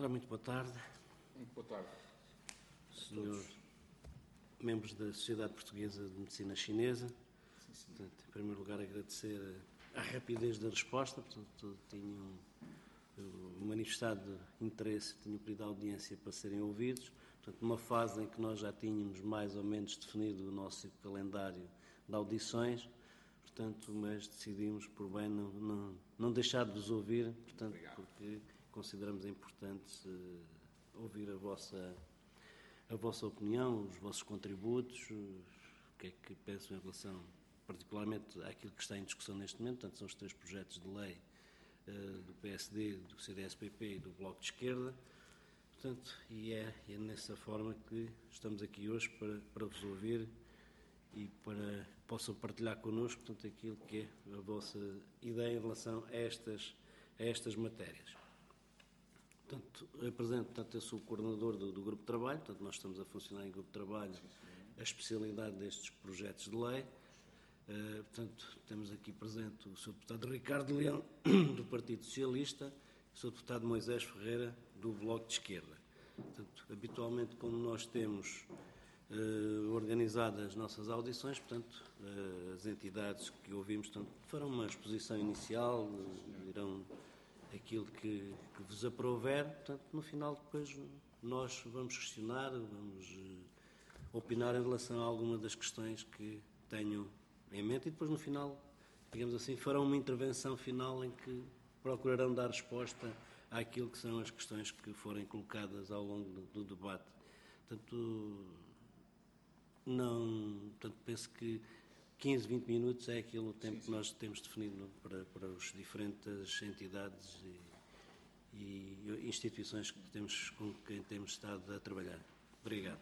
Ora, muito boa tarde. Muito boa tarde. Senhores membros da Sociedade Portuguesa de Medicina Chinesa. Portanto, em primeiro lugar, agradecer a rapidez da resposta. Portanto, tinham manifestado interesse, tinham pedido audiência para serem ouvidos. Portanto, numa fase em que nós já tínhamos mais ou menos definido o nosso calendário de audições, portanto, mas decidimos por bem não deixar de vos ouvir, portanto, porque consideramos importante ouvir a vossa opinião, os vossos contributos, o que é que pensam em relação, particularmente, àquilo que está em discussão neste momento. Portanto, são os 3 projetos de lei do PSD, do CDS-PP e do Bloco de Esquerda. Portanto, e é nessa forma que estamos aqui hoje para vos ouvir e para que possam partilhar connosco, portanto, aquilo que é a vossa ideia em relação a estas matérias. Portanto, eu sou o coordenador do grupo de trabalho, portanto, nós estamos a funcionar em grupo de trabalho a especialidade destes projetos de lei. Portanto, temos aqui presente o Sr. Deputado Ricardo Leão, do Partido Socialista, e o Sr. Deputado Moisés Ferreira, do Bloco de Esquerda. Portanto, habitualmente, como nós temos organizadas as nossas audições, portanto, as entidades que ouvimos, portanto, farão uma exposição inicial, dirão aquilo que vos aprouver, portanto, no final depois nós vamos questionar, vamos opinar em relação a alguma das questões que tenham em mente e depois no final, digamos assim, farão uma intervenção final em que procurarão dar resposta àquilo que são as questões que forem colocadas ao longo do debate. Portanto, penso que 15, 20 minutos é aquele o tempo que nós temos definido para as diferentes entidades e instituições com quem temos estado a trabalhar. Obrigado.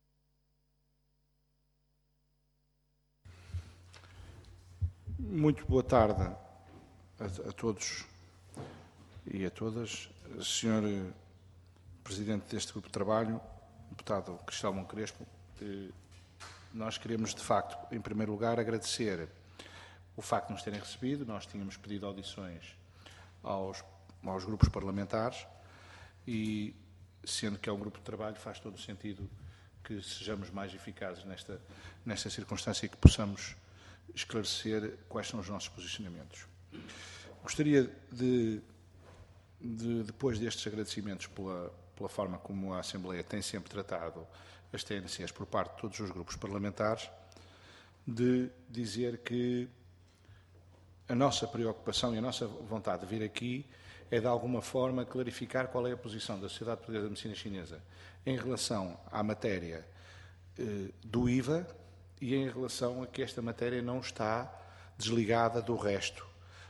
Muito boa tarde a todos e a todas. Sr. Presidente deste grupo de trabalho, Deputado Cristóvão Crespo, nós queremos, de facto, em primeiro lugar, agradecer o facto de nos terem recebido. Nós tínhamos pedido audições aos grupos parlamentares e, sendo que é um grupo de trabalho, faz todo o sentido que sejamos mais eficazes nesta circunstância e que possamos esclarecer quais são os nossos posicionamentos. Gostaria de depois destes agradecimentos pela forma como a Assembleia tem sempre tratado as TNCs por parte de todos os grupos parlamentares, de dizer que a nossa preocupação e a nossa vontade de vir aqui é, de alguma forma, clarificar qual é a posição da Sociedade Portuguesa de Medicina Chinesa em relação à matéria do IVA e em relação a que esta matéria não está desligada do resto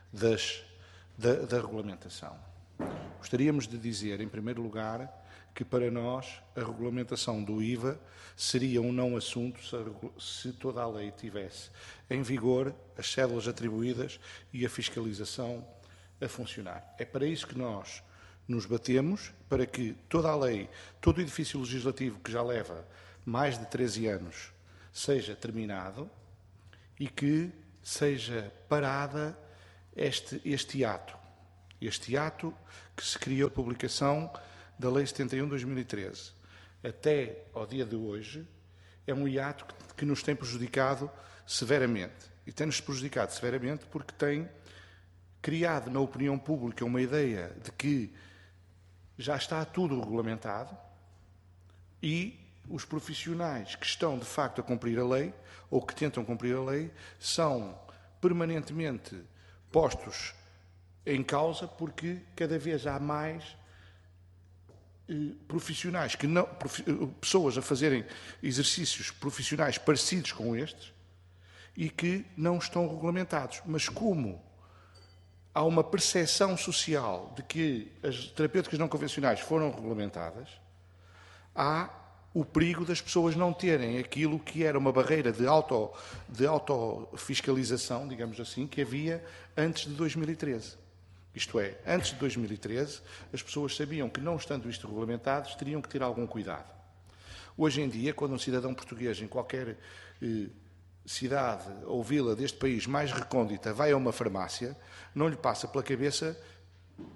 da regulamentação. Gostaríamos de dizer, em primeiro lugar, que para nós a regulamentação do IVA seria um não assunto se toda a lei tivesse em vigor, as cédulas atribuídas e a fiscalização a funcionar. É para isso que nós nos batemos, para que toda a lei, todo o edifício legislativo que já leva mais de 13 anos seja terminado e que seja parada este ato que se criou a publicação da Lei 71 de 2013. Até ao dia de hoje, é um hiato que nos tem prejudicado severamente. E tem-nos prejudicado severamente porque tem criado na opinião pública uma ideia de que já está tudo regulamentado e os profissionais que estão, de facto, a cumprir a lei, ou que tentam cumprir a lei, são permanentemente postos em causa porque cada vez há mais profissionais, pessoas a fazerem exercícios profissionais parecidos com estes e que não estão regulamentados. Mas como há uma percepção social de que as terapêuticas não convencionais foram regulamentadas, há o perigo das pessoas não terem aquilo que era uma barreira de autofiscalização, digamos assim, que havia antes de 2013. Isto é, antes de 2013, as pessoas sabiam que, não estando isto regulamentados, teriam que ter algum cuidado. Hoje em dia, quando um cidadão português em qualquer cidade ou vila deste país mais recôndita vai a uma farmácia, não lhe passa pela cabeça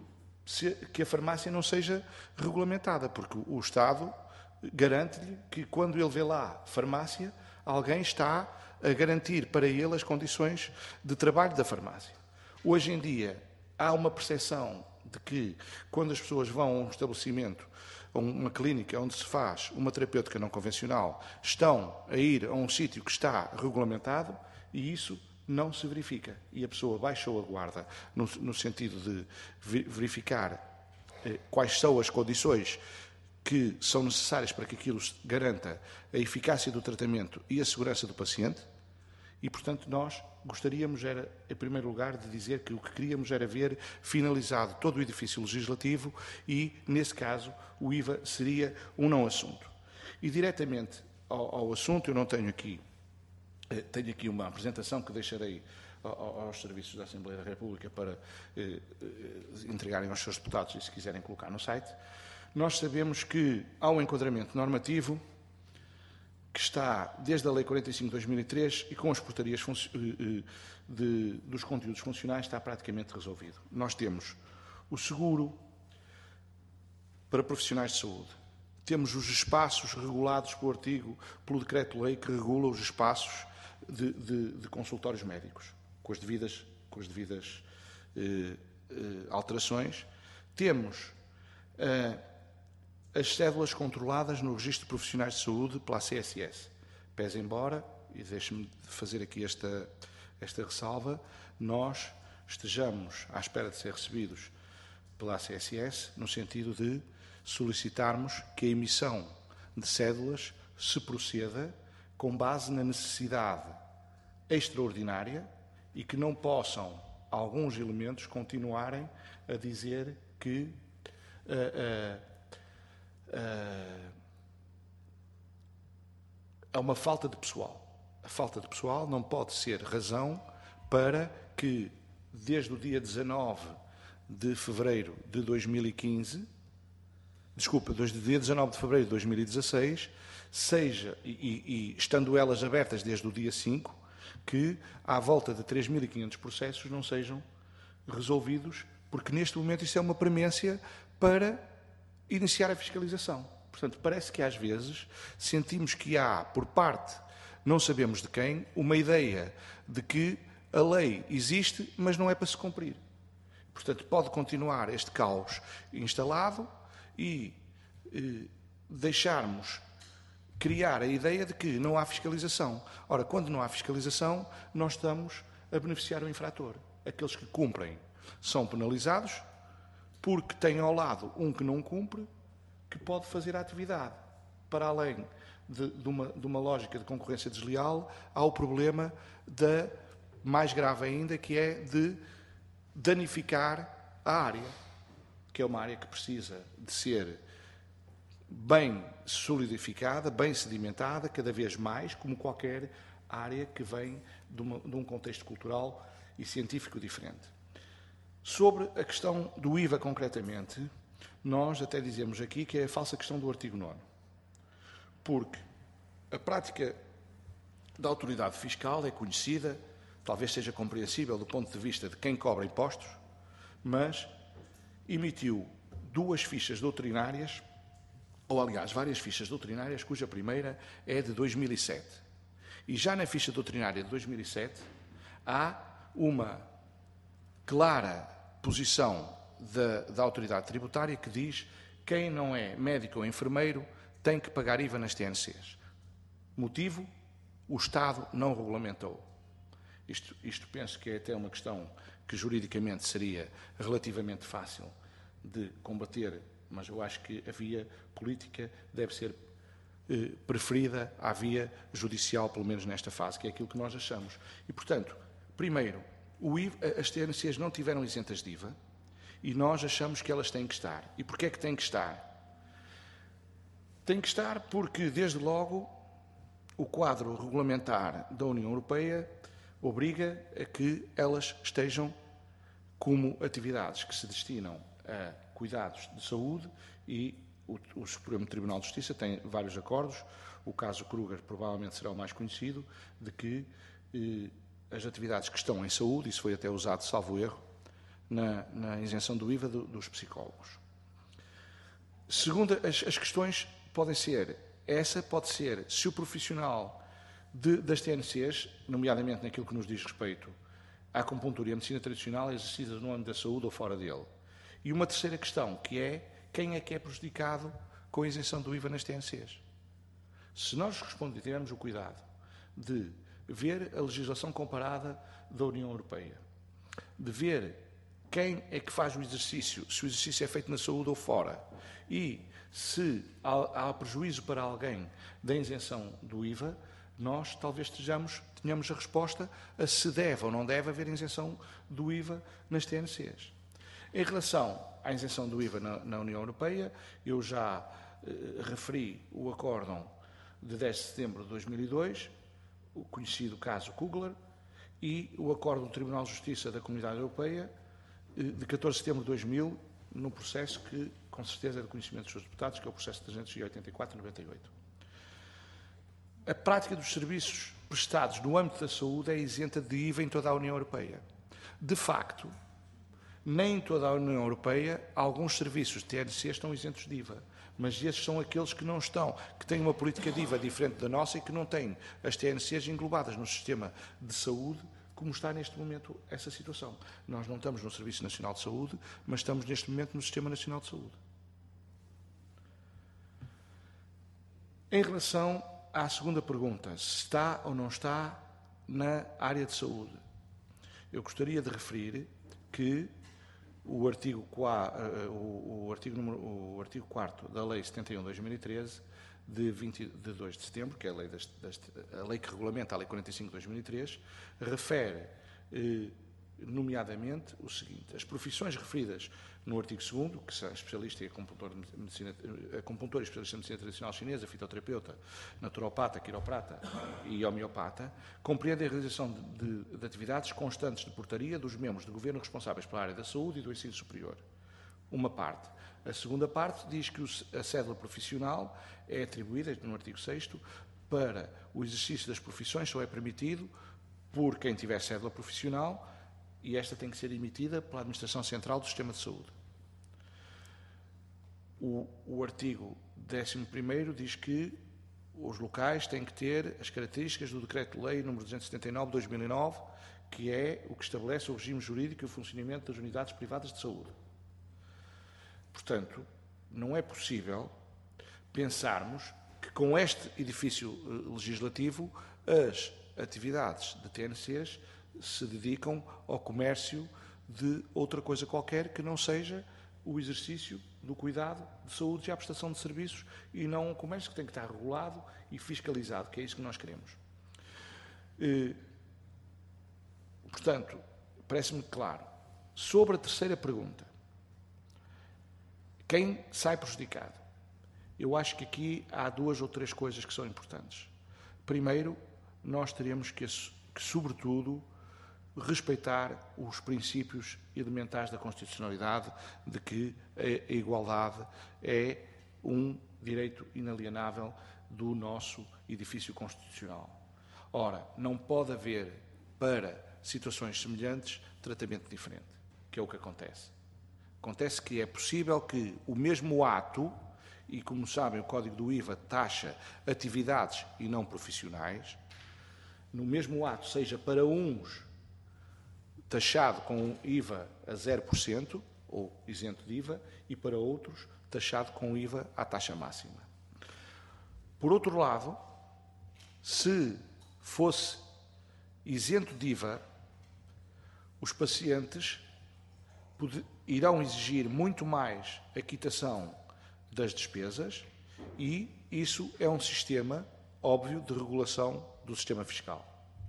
que a farmácia não seja regulamentada, porque o Estado garante-lhe que quando ele vê lá farmácia, alguém está a garantir para ele as condições de trabalho da farmácia. Hoje em dia há uma percepção de que quando as pessoas vão a um estabelecimento, a uma clínica onde se faz uma terapêutica não convencional, estão a ir a um sítio que está regulamentado e isso não se verifica. E a pessoa baixou a guarda no sentido de verificar quais são as condições que são necessárias para que aquilo garanta a eficácia do tratamento e a segurança do paciente. E, portanto, nós gostaríamos, em primeiro lugar, de dizer que o que queríamos era ver finalizado todo o edifício legislativo e, nesse caso, o IVA seria um não assunto. E, diretamente ao assunto, eu não tenho aqui, tenho aqui uma apresentação que deixarei aos serviços da Assembleia da República para entregarem aos seus deputados e, se quiserem, colocar no site. Nós sabemos que há um enquadramento normativo que está desde a Lei 45 de 2003 e com as portarias dos conteúdos funcionais está praticamente resolvido. Nós temos o seguro para profissionais de saúde, temos os espaços regulados pelo decreto-lei que regula os espaços de consultórios médicos, com as devidas alterações. Temos as cédulas controladas no Registro de Profissionais de Saúde pela CSS. Pese embora, e deixe-me fazer aqui esta ressalva, nós estejamos à espera de ser recebidos pela CSS, no sentido de solicitarmos que a emissão de cédulas se proceda com base na necessidade extraordinária e que não possam alguns elementos continuarem a dizer que há uma falta de pessoal. A falta de pessoal não pode ser razão para que, desde o dia 19 de fevereiro de 2015, desde o dia 19 de fevereiro de 2016, seja, e estando elas abertas desde o dia 5, que à volta de 3.500 processos não sejam resolvidos, porque neste momento isso é uma premência para iniciar a fiscalização. Portanto, parece que às vezes sentimos que há, por parte, não sabemos de quem, uma ideia de que a lei existe, mas não é para se cumprir. Portanto, pode continuar este caos instalado e deixarmos criar a ideia de que não há fiscalização. Ora, quando não há fiscalização, nós estamos a beneficiar o infrator. Aqueles que cumprem são penalizados, porque tem ao lado um que não cumpre, que pode fazer a atividade. Para além de uma lógica de concorrência desleal, há o problema mais grave ainda, que é de danificar a área, que é uma área que precisa de ser bem solidificada, bem sedimentada, cada vez mais, como qualquer área que vem de um contexto cultural e científico diferente. Sobre a questão do IVA, concretamente, nós até dizemos aqui que é a falsa questão do artigo 9º. Porque a prática da autoridade fiscal é conhecida, talvez seja compreensível do ponto de vista de quem cobra impostos, mas emitiu duas fichas doutrinárias, ou aliás, várias fichas doutrinárias, cuja primeira é de 2007. E já na ficha doutrinária de 2007 há uma clara posição da autoridade tributária que diz que quem não é médico ou enfermeiro tem que pagar IVA nas TNCs. Motivo? O Estado não regulamentou. Isto penso que é até uma questão que juridicamente seria relativamente fácil de combater, mas eu acho que a via política deve ser preferida à via judicial, pelo menos nesta fase, que é aquilo que nós achamos. E, portanto, primeiro, as TNCs não tiveram isentas de IVA e nós achamos que elas têm que estar. E porquê é que têm que estar? Têm que estar porque, desde logo, o quadro regulamentar da União Europeia obriga a que elas estejam como atividades que se destinam a cuidados de saúde e o Supremo Tribunal de Justiça tem vários acordos. O caso Kruger provavelmente será o mais conhecido, de que as atividades que estão em saúde, isso foi até usado, salvo erro, na isenção do IVA dos psicólogos. Segundo, as questões podem ser, pode ser se o profissional das TNCs, nomeadamente naquilo que nos diz respeito à acupuntura e à medicina tradicional, é exercida no âmbito da saúde ou fora dele. E uma terceira questão, que é quem é que é prejudicado com a isenção do IVA nas TNCs. Se nós tivermos o cuidado de ver a legislação comparada da União Europeia, de ver quem é que faz o exercício, se o exercício é feito na saúde ou fora, e se há prejuízo para alguém da isenção do IVA, nós talvez tenhamos a resposta a se deve ou não deve haver isenção do IVA nas TNCs. Em relação à isenção do IVA na União Europeia, eu já referi o acórdão de 10 de setembro de 2002, o conhecido caso Kugler, e o acórdão do Tribunal de Justiça da Comunidade Europeia de 14 de setembro de 2000, no processo que, com certeza, é do conhecimento dos seus deputados, que é o processo 384/98. A prática dos serviços prestados no âmbito da saúde é isenta de IVA em toda a União Europeia. De facto, nem em toda a União Europeia alguns serviços de TNC estão isentos de IVA, mas esses são aqueles que não estão, que têm uma política de IVA diferente da nossa e que não têm as TNCs englobadas no sistema de saúde, como está neste momento essa situação. Nós não estamos no Serviço Nacional de Saúde, mas estamos neste momento no Sistema Nacional de Saúde. Em relação à segunda pergunta, se está ou não está na área de saúde, eu gostaria de referir que o artigo 4º da Lei 71/2013, de 2 de setembro, que é a lei que regulamenta a Lei 45/2003, refere, nomeadamente, o seguinte: as profissões referidas no artigo 2º, que são especialista e acupuntor e especialista em medicina tradicional chinesa, fitoterapeuta, naturopata, quiroprata e homeopata, compreendem a realização de atividades constantes de portaria dos membros do governo responsáveis pela área da saúde e do ensino superior. Uma parte. A segunda parte diz que a cédula profissional é atribuída, no artigo 6º, para o exercício das profissões, só é permitido por quem tiver cédula profissional, e esta tem que ser emitida pela Administração Central do Sistema de Saúde. O artigo 11º diz que os locais têm que ter as características do Decreto-Lei nº 279/2009, que é o que estabelece o regime jurídico e o funcionamento das unidades privadas de saúde. Portanto, não é possível pensarmos que com este edifício legislativo as atividades de TNCs se dedicam ao comércio de outra coisa qualquer que não seja o exercício do cuidado de saúde e a prestação de serviços, e não um comércio que tem que estar regulado e fiscalizado, que é isso que nós queremos. Portanto, parece-me claro. Sobre a terceira pergunta, quem sai prejudicado? Eu acho que aqui há 2 ou 3 coisas que são importantes. Primeiro, nós teremos que sobretudo, respeitar os princípios elementares da constitucionalidade, de que a igualdade é um direito inalienável do nosso edifício constitucional. Ora, não pode haver, para situações semelhantes, tratamento diferente, que é o que acontece. Acontece que é possível que o mesmo ato, e como sabem o Código do IVA taxa atividades e não profissionais, no mesmo ato seja para uns taxado com IVA a 0%, ou isento de IVA, e para outros taxado com IVA à taxa máxima. Por outro lado, se fosse isento de IVA, os pacientes irão exigir muito mais a quitação das despesas, e isso é um sistema óbvio de regulação do sistema fiscal.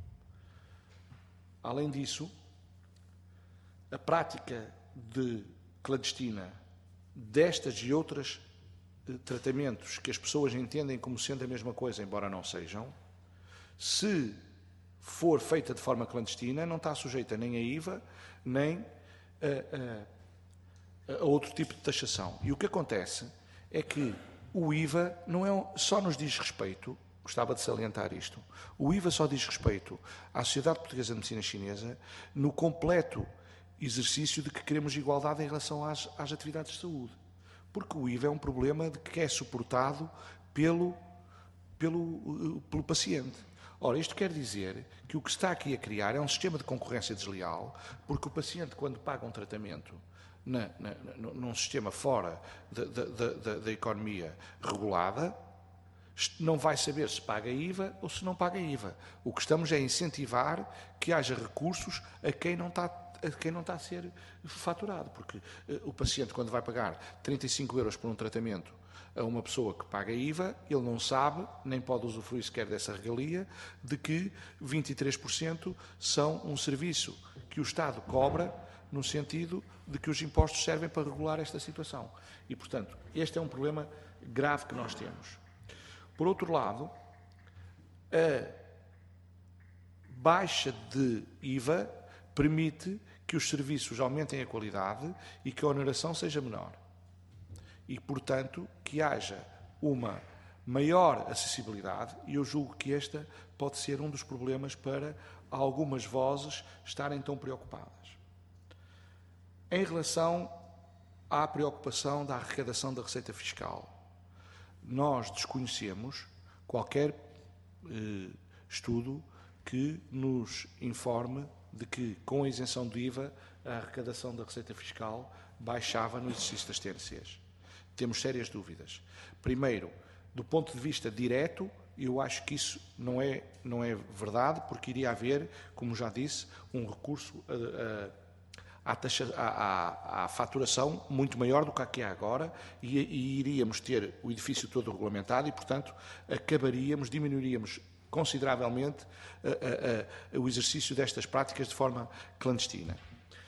Além disso, a prática clandestina destas e outros tratamentos que as pessoas entendem como sendo a mesma coisa, embora não sejam, se for feita de forma clandestina, não está sujeita nem a IVA, nem a outro tipo de taxação. E o que acontece é que o IVA não só nos diz respeito, gostava de salientar isto, o IVA só diz respeito à Sociedade Portuguesa de Medicina Chinesa no completo exercício de que queremos igualdade em relação às atividades de saúde. Porque o IVA é um problema de que é suportado pelo paciente. Ora, isto quer dizer que o que se está aqui a criar é um sistema de concorrência desleal, porque o paciente, quando paga um tratamento num sistema fora da economia regulada, não vai saber se paga IVA ou se não paga IVA. O que estamos é a incentivar que haja recursos a quem não está a ser faturado, porque o paciente, quando vai pagar 35 euros por um tratamento a uma pessoa que paga IVA, ele não sabe, nem pode usufruir sequer dessa regalia, de que 23% são um serviço que o Estado cobra, no sentido de que os impostos servem para regular esta situação. E, portanto, este é um problema grave que nós temos. Por outro lado, a baixa de IVA permite que os serviços aumentem a qualidade e que a oneração seja menor. E, portanto, que haja uma maior acessibilidade, e eu julgo que este pode ser um dos problemas para algumas vozes estarem tão preocupadas. Em relação à preocupação da arrecadação da receita fiscal, nós desconhecemos qualquer estudo que nos informe de que, com a isenção do IVA, a arrecadação da receita fiscal baixava no exercício das TNCs. Temos sérias dúvidas. Primeiro, do ponto de vista direto, eu acho que isso não é verdade, porque iria haver, como já disse, um recurso à faturação muito maior do que a que há agora e iríamos ter o edifício todo regulamentado e, portanto, diminuiríamos consideravelmente o exercício destas práticas de forma clandestina.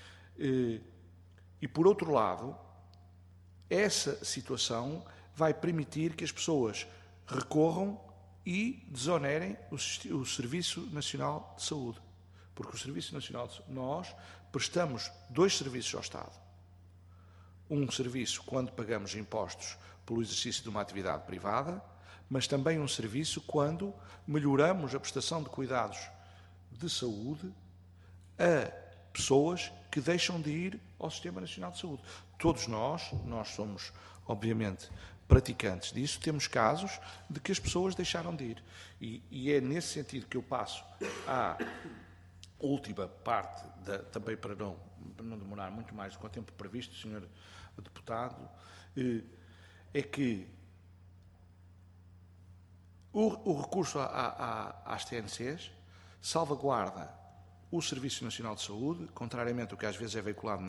E, por outro lado, essa situação vai permitir que as pessoas recorram e desonerem o Serviço Nacional de Saúde. Porque o Serviço Nacional de Saúde, nós prestamos dois serviços ao Estado. Um serviço quando pagamos impostos pelo exercício de uma atividade privada, mas também um serviço quando melhoramos a prestação de cuidados de saúde a pessoas que deixam de ir ao Sistema Nacional de Saúde. Todos nós somos, obviamente, praticantes disso, temos casos de que as pessoas deixaram de ir. E é nesse sentido que eu passo à última parte, também para não demorar muito mais do que o tempo previsto, Sr. Deputado, é que o recurso às TNCs salvaguarda o Serviço Nacional de Saúde, contrariamente ao que às vezes é veiculado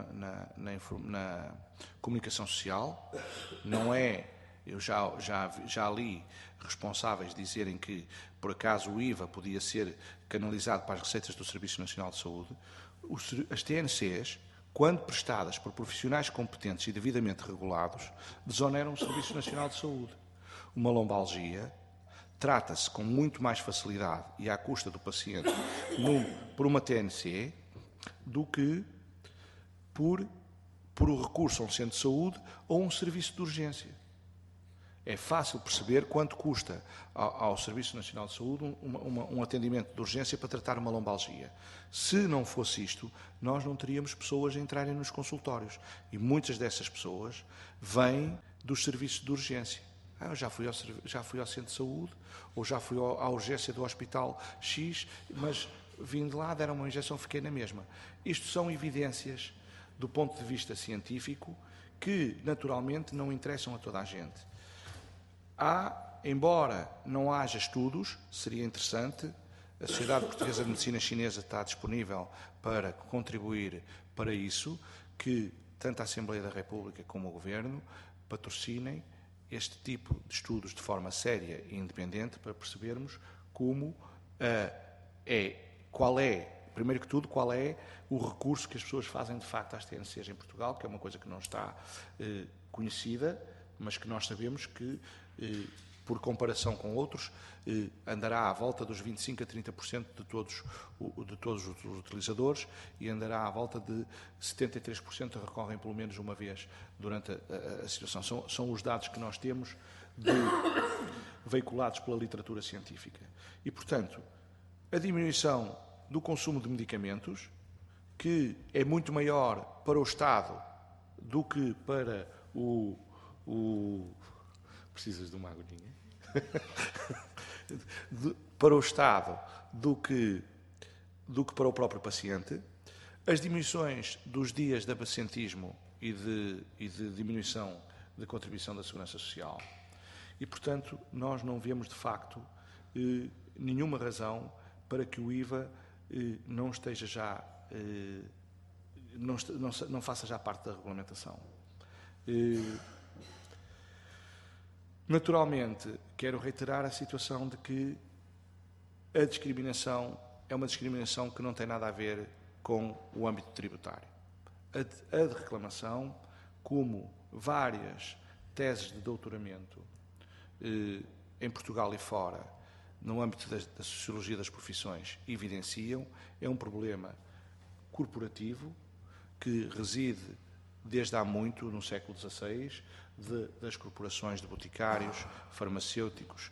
na comunicação social. Não é, eu já li responsáveis dizerem que, por acaso, o IVA podia ser canalizado para as receitas do Serviço Nacional de Saúde. As TNCs, quando prestadas por profissionais competentes e devidamente regulados, desoneram o Serviço Nacional de Saúde. Uma lombalgia trata-se com muito mais facilidade e à custa do paciente por uma TNC do que por o recurso a um centro de saúde ou um serviço de urgência. É fácil perceber quanto custa ao Serviço Nacional de Saúde um atendimento de urgência para tratar uma lombalgia. Se não fosse isto, nós não teríamos pessoas a entrarem nos consultórios. E muitas dessas pessoas vêm dos serviços de urgência. Eu já fui ao centro de saúde, ou já fui à urgência do hospital X, mas vim de lá, deram uma injeção, fiquei na mesma. Isto são evidências do ponto de vista científico que, naturalmente, não interessam a toda a gente. Embora não haja estudos, seria interessante, a Sociedade Portuguesa de Medicina Chinesa está disponível para contribuir para isso, que tanto a Assembleia da República como o Governo patrocinem este tipo de estudos de forma séria e independente para percebermos primeiro que tudo, qual é o recurso que as pessoas fazem de facto às TNCs em Portugal, que é uma coisa que não está conhecida, mas que nós sabemos que, por comparação com outros, andará à volta dos 25% a 30% de todos os utilizadores e andará à volta de 73% que recorrem pelo menos uma vez durante a situação. São os dados que nós temos veiculados pela literatura científica. E, portanto, a diminuição do consumo de medicamentos que é muito maior para o Estado do que para precisas de uma agulhinha? Para o Estado do que para o próprio paciente. As diminuições dos dias de absentismo e de diminuição da contribuição da Segurança Social. E, portanto, nós não vemos, de facto, nenhuma razão para que o IVA não esteja já, não faça já parte da regulamentação. Naturalmente, quero reiterar a situação de que a discriminação é uma discriminação que não tem nada a ver com o âmbito tributário. A de reclamação, como várias teses de doutoramento em Portugal e fora, no âmbito da sociologia das profissões, evidenciam, é um problema corporativo que reside desde há muito, no século XVI, das corporações de boticários, farmacêuticos,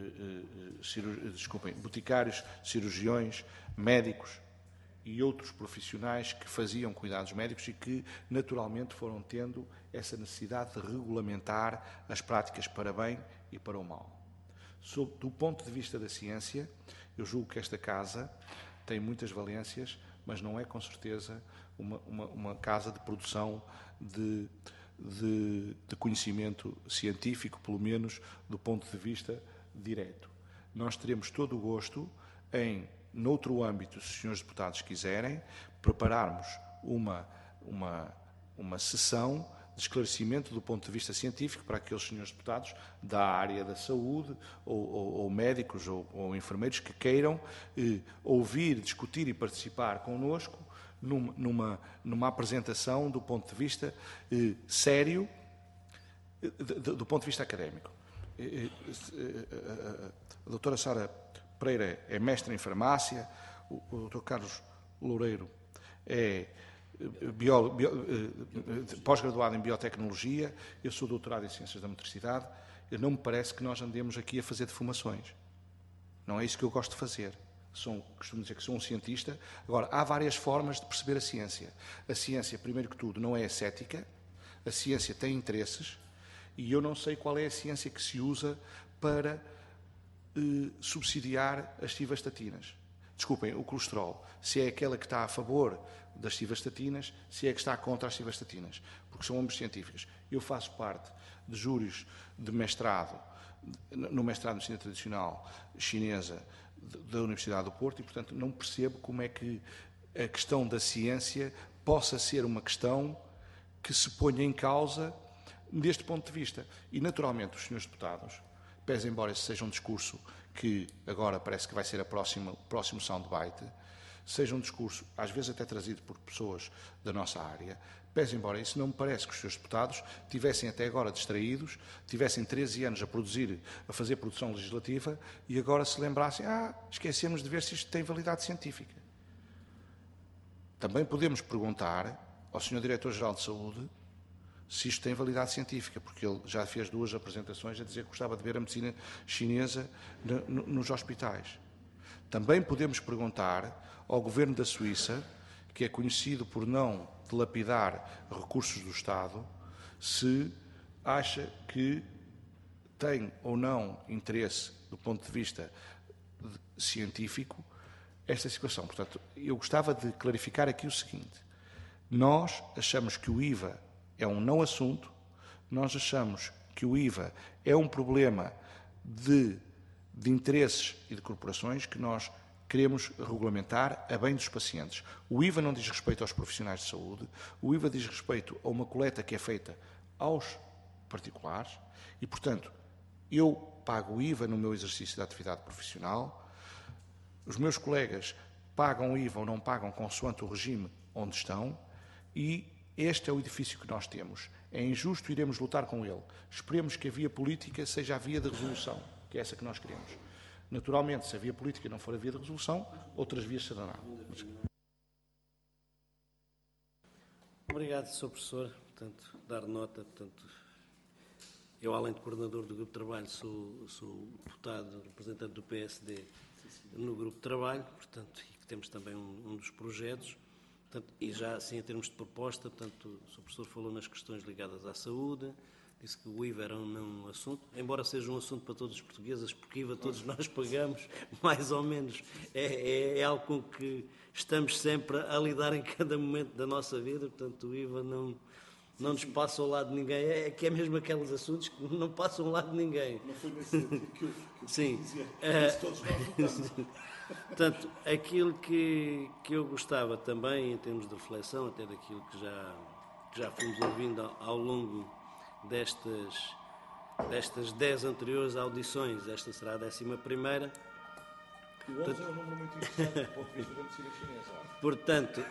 boticários, cirurgiões, médicos e outros profissionais que faziam cuidados médicos e que, naturalmente, foram tendo essa necessidade de regulamentar as práticas para bem e para o mal. Do ponto de vista da ciência, eu julgo que esta casa tem muitas valências, mas não é, com certeza, uma casa de produção de conhecimento científico, pelo menos do ponto de vista direto. Nós teremos todo o gosto em, noutro âmbito, se os senhores deputados quiserem, prepararmos uma sessão de esclarecimento do ponto de vista científico para aqueles senhores deputados da área da saúde ou médicos ou enfermeiros que queiram ouvir, discutir e participar connosco numa apresentação do ponto de vista sério, do ponto de vista académico. A doutora Sara Pereira é mestre em farmácia, o doutor Carlos Loureiro é pós-graduado em biotecnologia, eu sou doutorado em ciências da motricidade. Não me parece que nós andemos aqui a fazer defumações. Não é isso que eu gosto de fazer. Costumo dizer que sou um cientista. Agora, há várias formas de perceber a ciência. A ciência, primeiro que tudo, não é ascética. A ciência tem interesses e eu não sei qual é a ciência que se usa para subsidiar as civastatinas. Desculpem, o colesterol. Se é aquela que está a favor das civastatinas, se é que está contra as civastatinas. Porque são ambos científicos. Eu faço parte de júris de mestrado, no mestrado de medicina tradicional chinesa da Universidade do Porto e, portanto, não percebo como é que a questão da ciência possa ser uma questão que se ponha em causa deste ponto de vista. E, naturalmente, os senhores deputados, pese embora esse seja um discurso que agora parece que vai ser o próximo soundbite, seja um discurso, às vezes até trazido por pessoas da nossa área, pese embora isso não me parece que os senhores deputados tivessem até agora distraídos, tivessem 13 anos a fazer produção legislativa e agora se lembrassem, esquecemos de ver se isto tem validade científica. Também podemos perguntar ao Sr. Diretor-Geral de Saúde se isto tem validade científica, porque ele já fez 2 apresentações a dizer que gostava de ver a medicina chinesa nos hospitais. Também podemos perguntar ao Governo da Suíça, que é conhecido por não dilapidar recursos do Estado, se acha que tem ou não interesse, do ponto de vista científico, esta situação. Portanto, eu gostava de clarificar aqui o seguinte. Nós achamos que o IVA é um não assunto, nós achamos que o IVA é um problema de interesses e de corporações que nós queremos regulamentar a bem dos pacientes. O IVA não diz respeito aos profissionais de saúde, o IVA diz respeito a uma coleta que é feita aos particulares e, portanto, eu pago o IVA no meu exercício de atividade profissional, os meus colegas pagam o IVA ou não pagam consoante o regime onde estão e este é o edifício que nós temos. É injusto, iremos lutar com ele. Esperemos que a via política seja a via de resolução, que é essa que nós queremos. Naturalmente, se a via política não for a via de resolução, outras vias serão. Obrigado, Sr. Professor. Portanto, dar nota, portanto, eu, além de coordenador do Grupo de Trabalho, sou deputado, representante do PSD no Grupo de Trabalho, portanto, e que temos também um dos projetos. Portanto, e já assim em termos de proposta, portanto, o Sr. Professor falou nas questões ligadas à saúde, disse que o IVA era um assunto, embora seja um assunto para todos os portugueses, porque IVA todos nós pagamos, mais ou menos, é algo com que estamos sempre a lidar em cada momento da nossa vida, portanto o IVA não nos passa ao lado de ninguém, é que é mesmo aqueles assuntos que não passam ao lado de ninguém. Não foi nesse sentido que eu Sim. dizia, todos nós votamos. Portanto, aquilo que eu gostava também, em termos de reflexão, até daquilo que já fomos ouvindo ao longo destas 10 anteriores audições, esta será a 11ª. O 11 é um número muito interessante do ponto de vista da medicina chinesa. Portanto,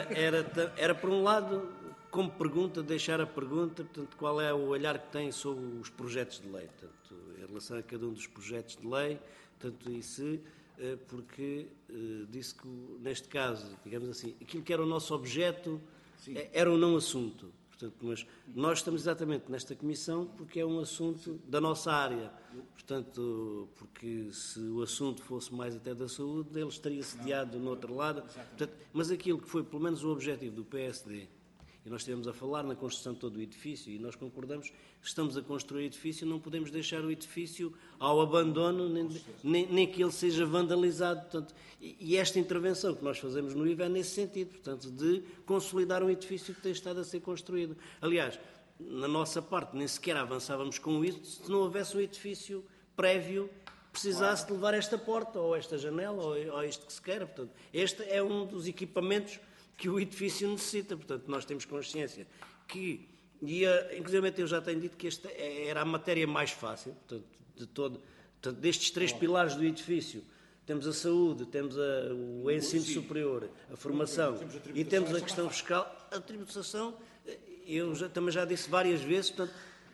era por um lado, como pergunta, deixar a pergunta, portanto, qual é o olhar que tem sobre os projetos de lei, portanto, em relação a cada um dos projetos de lei, tanto isso, porque disse que, neste caso, digamos assim, aquilo que era o nosso objeto era um não assunto. Portanto, mas nós estamos exatamente nesta comissão porque é um assunto da nossa área. Portanto, porque se o assunto fosse mais até da saúde, ele estaria sediado no outro lado. Portanto, mas aquilo que foi, pelo menos, o objetivo do PSD, e nós estivemos a falar na construção de todo o edifício, e nós concordamos que estamos a construir o edifício, não podemos deixar o edifício ao abandono, nem que ele seja vandalizado. Portanto, e esta intervenção que nós fazemos no IVA é nesse sentido, portanto, de consolidar um edifício que tem estado a ser construído. Aliás, na nossa parte, nem sequer avançávamos com isso se não houvesse um edifício prévio que precisasse de levar esta porta, ou esta janela, ou isto que se queira. Portanto, este é um dos equipamentos que o edifício necessita. Portanto, nós temos consciência que, inclusive eu já tenho dito que esta era a matéria mais fácil, portanto, destes 3 pilares do edifício. Temos a saúde, temos o ensino superior, a formação e temos a questão fiscal. A tributação, também já disse várias vezes, portanto,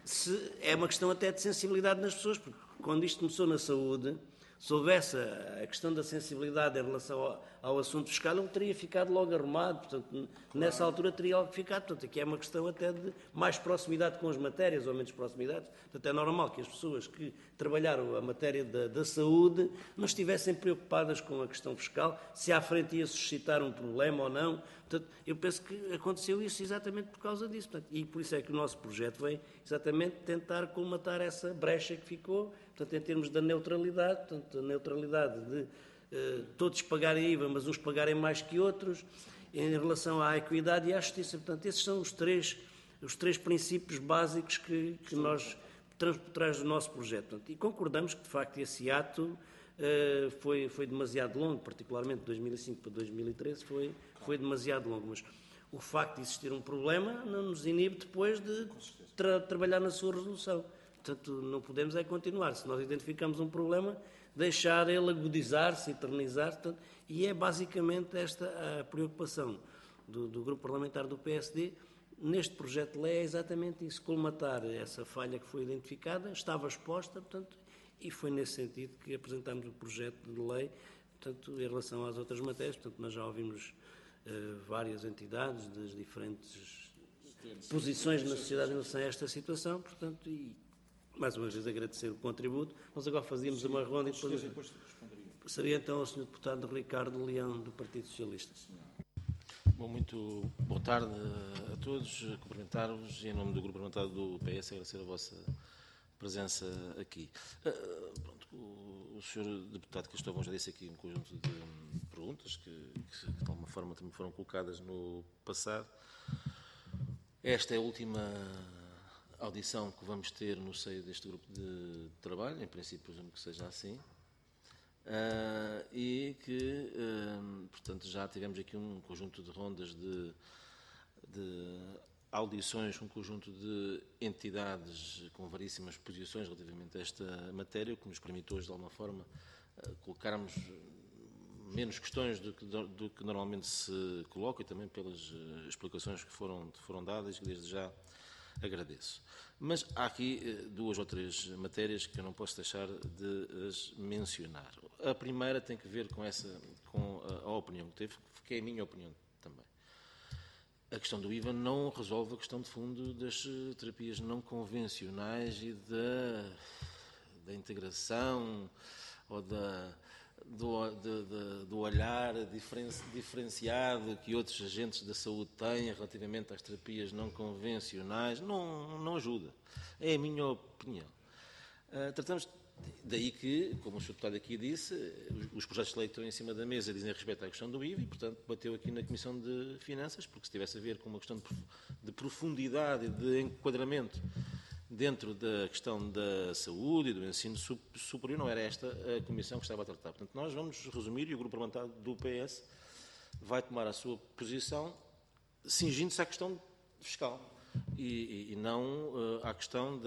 é uma questão até de sensibilidade nas pessoas, porque quando isto começou na saúde, se houvesse a questão da sensibilidade em relação ao assunto fiscal, ele teria ficado logo arrumado, portanto, nessa altura teria logo ficado. Portanto, aqui é uma questão até de mais proximidade com as matérias ou menos proximidade. Portanto, é normal que as pessoas que trabalharam a matéria da saúde não estivessem preocupadas com a questão fiscal, se à frente ia suscitar um problema ou não. Portanto, eu penso que aconteceu isso exatamente por causa disso. Portanto, e por isso é que o nosso projeto vem exatamente tentar colmatar essa brecha que ficou, portanto, em termos da neutralidade, portanto, a neutralidade de todos pagarem IVA, mas uns pagarem mais que outros, em relação à equidade e à justiça. Portanto, esses são os três princípios básicos que nós temos por trás do nosso projeto. Portanto, e concordamos que, de facto, esse ato foi demasiado longo, particularmente de 2005 para 2013, foi demasiado longo. Mas o facto de existir um problema não nos inibe depois de trabalhar na sua resolução. Portanto, não podemos continuar. Se nós identificamos um problema, deixar ele agudizar-se, eternizar-se. E é basicamente esta a preocupação do Grupo Parlamentar do PSD neste projeto de lei, é exatamente isso, colmatar essa falha que foi identificada, estava exposta, portanto, e foi nesse sentido que apresentámos o projeto de lei, portanto, em relação às outras matérias. Portanto, nós já ouvimos várias entidades das diferentes posições na sociedade em relação a esta situação, portanto, e mais uma vez agradecer o contributo. Nós agora fazíamos uma ronda e depois seria então o Sr. Deputado Ricardo Leão, do Partido Socialista. Bom, muito boa tarde a todos, cumprimentar-vos e em nome do Grupo Parlamentar do PS agradecer a vossa presença aqui. Pronto, o Sr. Deputado Cristóvão já disse aqui um conjunto de perguntas que de alguma forma também foram colocadas no passado. Esta é a última audição que vamos ter no seio deste grupo de trabalho, em princípio presumo que seja assim, e que, portanto, já tivemos aqui um conjunto de rondas de audições, um conjunto de entidades com varíssimas posições relativamente a esta matéria, o que nos permitiu hoje, de alguma forma, colocarmos menos questões do que normalmente se coloca e também pelas explicações que foram dadas, que desde já agradeço. Mas há aqui 2 ou 3 matérias que eu não posso deixar de as mencionar. A primeira tem que ver com a opinião que teve, que é a minha opinião também. A questão do IVA não resolve a questão de fundo das terapias não convencionais e da integração ou da do olhar diferenciado que outros agentes da saúde têm relativamente às terapias não convencionais, não ajuda. É a minha opinião. Tratamos, daí que, como o Sr. Deputado aqui disse, os projetos de lei que estão em cima da mesa dizem respeito à questão do IVA e, portanto, bateu aqui na Comissão de Finanças, porque se tivesse a ver com uma questão de profundidade e de enquadramento dentro da questão da saúde e do ensino superior, não era esta a Comissão que estava a tratar. Portanto, nós vamos resumir e o Grupo Parlamentar do PS vai tomar a sua posição cingindo-se à questão fiscal e não à questão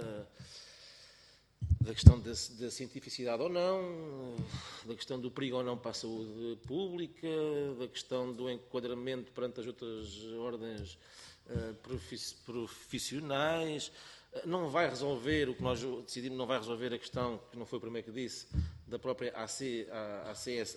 da questão da cientificidade ou não, da questão do perigo ou não para a saúde pública, da questão do enquadramento perante as outras ordens profissionais. Não vai resolver o que nós decidimos, não vai resolver a questão, que não foi o primeiro que disse, da própria ACS.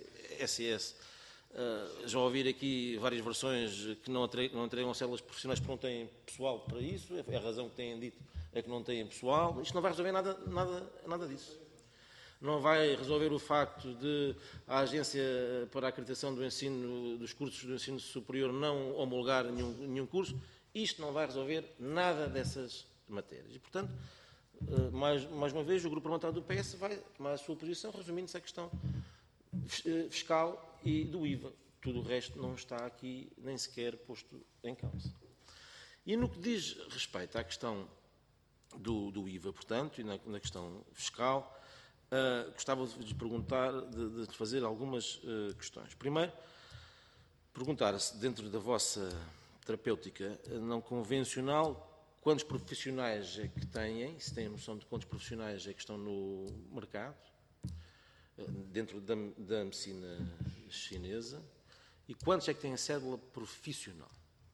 Já ouvi aqui várias versões que não terão células profissionais porque não têm pessoal para isso, a razão que têm dito é que não têm pessoal. Isto não vai resolver nada disso. Não vai resolver o facto de a Agência para a Acreditação do Ensino, dos cursos do ensino superior não homologar nenhum curso. Isto não vai resolver nada dessas matérias. E, portanto, mais uma vez, o Grupo Parlamentar do PS vai tomar a sua posição, resumindo-se à questão fiscal e do IVA. Tudo o resto não está aqui nem sequer posto em causa. E no que diz respeito à questão do IVA, portanto, e na questão fiscal, gostava de lhes perguntar, de fazer algumas questões. Primeiro, perguntar se dentro da vossa terapêutica não convencional, quantos profissionais é que têm, se têm noção de quantos profissionais é que estão no mercado, dentro da medicina chinesa, e quantos é que têm cédula profissional?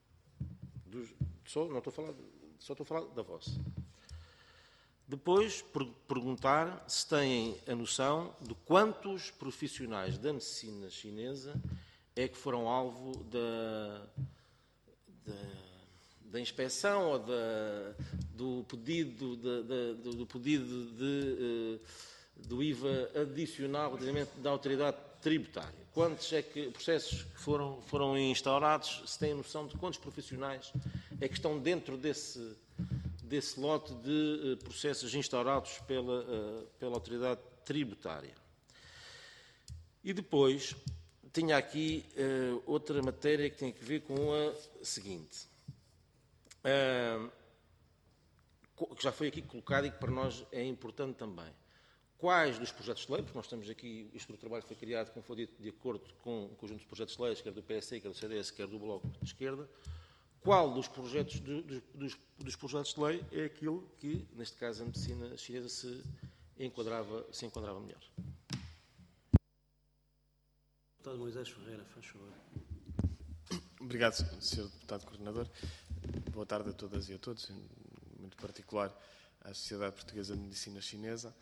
Só estou a falar da vossa. Depois, perguntar se têm a noção de quantos profissionais da medicina chinesa é que foram alvo da inspeção ou do pedido do IVA adicional relativamente da autoridade tributária. Quantos é que processos que foram instaurados, se têm noção de quantos profissionais é que estão dentro desse lote de processos instaurados pela autoridade tributária. E depois, tinha aqui outra matéria que tem a ver com a seguinte, que já foi aqui colocada e que para nós é importante também. Quais dos projetos de lei, porque nós estamos aqui, este trabalho foi criado, como foi dito, de acordo com o conjunto de projetos de lei, quer do PSD, quer do CDS, quer do Bloco de Esquerda, qual dos projetos de lei é aquele que, neste caso, a medicina chinesa se enquadrava melhor? Deputado Moisés Ferreira, faz favor. Obrigado, Sr. Deputado Coordenador. Boa tarde a todas e a todos, em muito particular à Sociedade Portuguesa de Medicina Chinesa.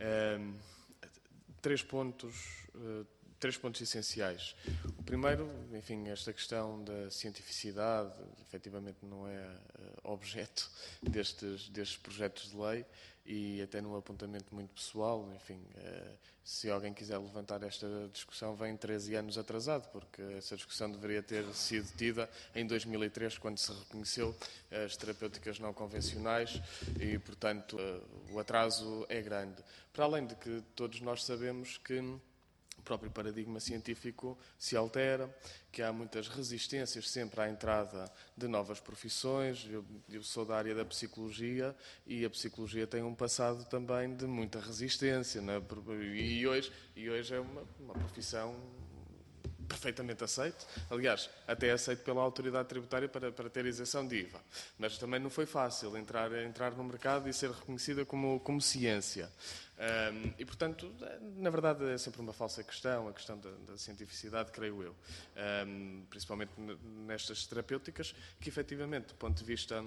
Três pontos essenciais. O primeiro, enfim, esta questão da cientificidade, efetivamente não é objeto destes projetos de lei e até num apontamento muito pessoal, enfim, se alguém quiser levantar esta discussão, vem 13 anos atrasado, porque essa discussão deveria ter sido tida em 2003, quando se reconheceu as terapêuticas não convencionais e, portanto, o atraso é grande. Para além de que todos nós sabemos que o próprio paradigma científico se altera, que há muitas resistências sempre à entrada de novas profissões. Eu sou da área da psicologia e a psicologia tem um passado também de muita resistência, né? E hoje é uma profissão perfeitamente aceite, aliás, até aceito pela autoridade tributária para ter isenção de IVA. Mas também não foi fácil entrar no mercado e ser reconhecida como ciência. E, portanto, na verdade, é sempre uma falsa questão, a questão da cientificidade, creio eu. Principalmente nestas terapêuticas, que efetivamente, do ponto de vista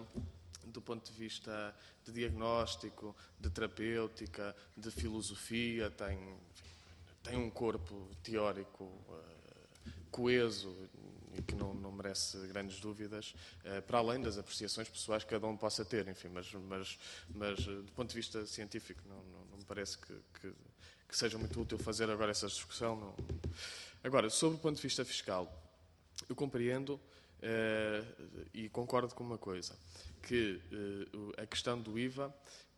de diagnóstico, de terapêutica, de filosofia, tem um corpo teórico coeso e que não merece grandes dúvidas, para além das apreciações pessoais que cada um possa ter, enfim, mas do ponto de vista científico não me parece que seja muito útil fazer agora essa discussão. Não. Agora, sobre o ponto de vista fiscal, eu compreendo e concordo com uma coisa, que a questão do IVA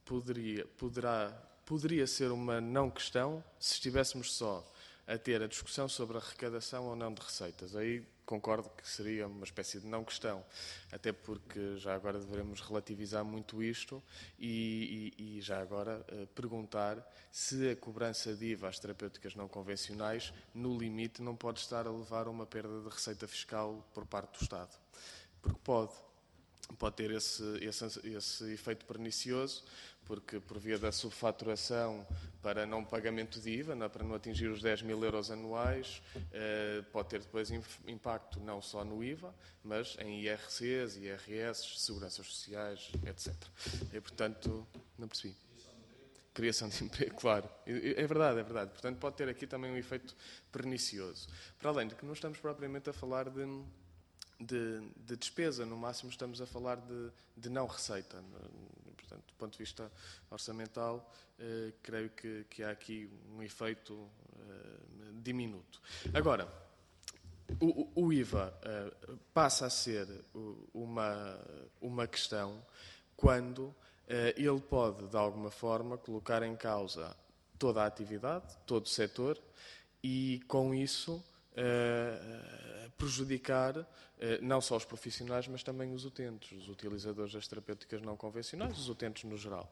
poderia ser uma não questão se estivéssemos só a ter a discussão sobre a arrecadação ou não de receitas. Aí concordo que seria uma espécie de não questão, até porque já agora devemos relativizar muito isto e já agora perguntar se a cobrança de IVA às terapêuticas não convencionais, no limite, não pode estar a levar a uma perda de receita fiscal por parte do Estado. Porque pode ter esse efeito pernicioso, porque por via da subfaturação para não pagamento de IVA, para não atingir os 10 mil euros anuais, pode ter depois impacto não só no IVA, mas em IRCs, IRS, seguranças sociais, etc. E, portanto, não percebi. Criação de emprego, claro. É verdade, é verdade. Portanto, pode ter aqui também um efeito pernicioso. Para além de que não estamos propriamente a falar de despesa, no máximo estamos a falar de não receita. Portanto, do ponto de vista orçamental, creio que há aqui um efeito diminuto. Agora, o IVA passa a ser uma questão quando ele pode, de alguma forma, colocar em causa toda a atividade, todo o setor, e com isso prejudicar não só os profissionais, mas também os utentes, os utilizadores das terapêuticas não convencionais, os utentes no geral.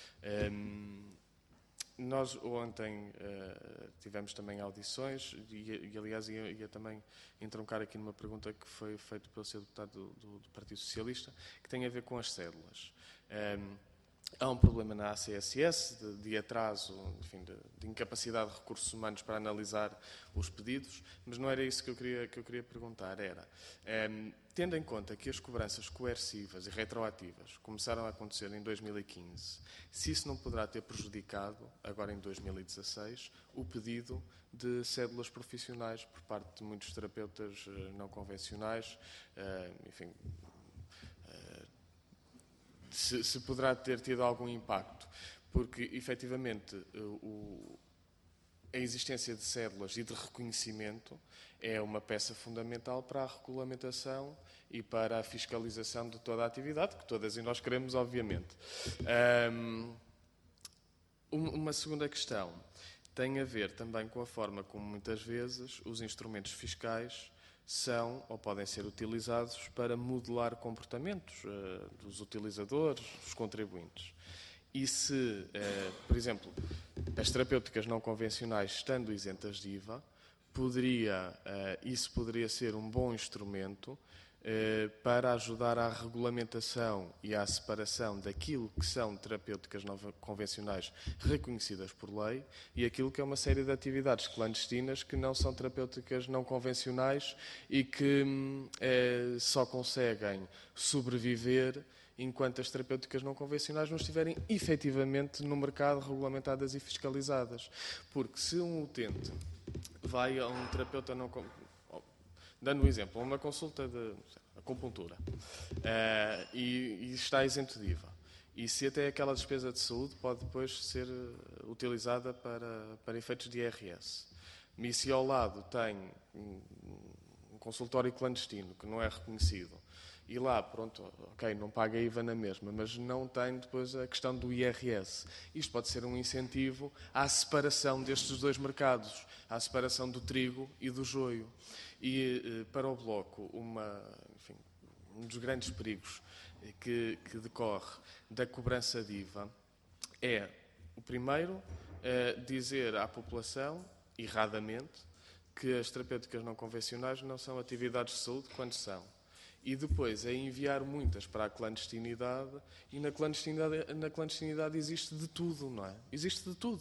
Nós ontem tivemos também audições e aliás, ia também entroncar aqui numa pergunta que foi feita pelo Sr. Deputado do Partido Socialista, que tem a ver com as cédulas. Há um problema na ACSS de atraso, enfim, de incapacidade de recursos humanos para analisar os pedidos, mas não era isso que eu queria perguntar. Era, tendo em conta que as cobranças coercivas e retroativas começaram a acontecer em 2015, se isso não poderá ter prejudicado, agora em 2016, o pedido de cédulas profissionais por parte de muitos terapeutas não convencionais, enfim, se poderá ter tido algum impacto, porque, efetivamente, a existência de cédulas e de reconhecimento é uma peça fundamental para a regulamentação e para a fiscalização de toda a atividade, que todas nós queremos, obviamente. Uma segunda questão tem a ver também com a forma como, muitas vezes, os instrumentos fiscais são ou podem ser utilizados para modelar comportamentos dos utilizadores, dos contribuintes. E se, por exemplo, as terapêuticas não convencionais, estando isentas de IVA, isso poderia ser um bom instrumento para ajudar à regulamentação e à separação daquilo que são terapêuticas não convencionais reconhecidas por lei e aquilo que é uma série de atividades clandestinas que não são terapêuticas não convencionais e que só conseguem sobreviver enquanto as terapêuticas não convencionais não estiverem efetivamente no mercado regulamentadas e fiscalizadas. Porque se um utente vai a um terapeuta não dando um exemplo, uma consulta de acupuntura e está isento de IVA. E se até aquela despesa de saúde pode depois ser utilizada para efeitos de IRS. E se ao lado tem um consultório clandestino que não é reconhecido e lá, pronto, ok, não paga IVA na mesma, mas não tem depois a questão do IRS. Isto pode ser um incentivo à separação destes dois mercados, à separação do trigo e do joio. E para o Bloco, um dos grandes perigos que decorre da cobrança de IVA é, o primeiro, dizer à população, erradamente, que as terapêuticas não convencionais não são atividades de saúde quando são. E depois é enviar muitas para a clandestinidade, e na clandestinidade existe de tudo, não é? Existe de tudo.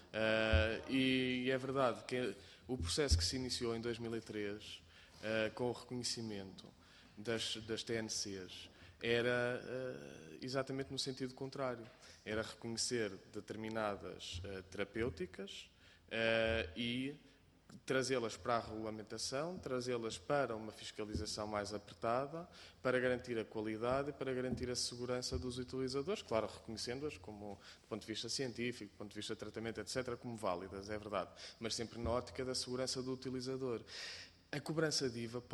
E é verdade que o processo que se iniciou em 2003, com o reconhecimento das TNCs, era exatamente no sentido contrário. Era reconhecer determinadas terapêuticas e trazê-las para a regulamentação, trazê-las para uma fiscalização mais apertada, para garantir a qualidade e para garantir a segurança dos utilizadores, claro, reconhecendo-as como, do ponto de vista científico, do ponto de vista de tratamento, etc., como válidas, é verdade, mas sempre na ótica da segurança do utilizador. A cobrança de IVA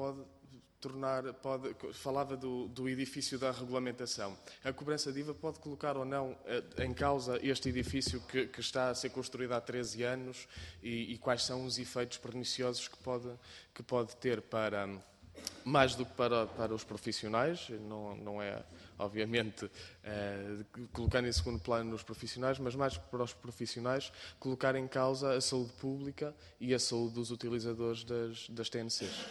falava do edifício da regulamentação. A cobrança de IVA pode colocar ou não em causa este edifício que está a ser construído há 13 anos e quais são os efeitos perniciosos que pode ter mais do que para os profissionais, não é, obviamente, colocando em segundo plano os profissionais, mas mais para os profissionais, colocar em causa a saúde pública e a saúde dos utilizadores das TNCs.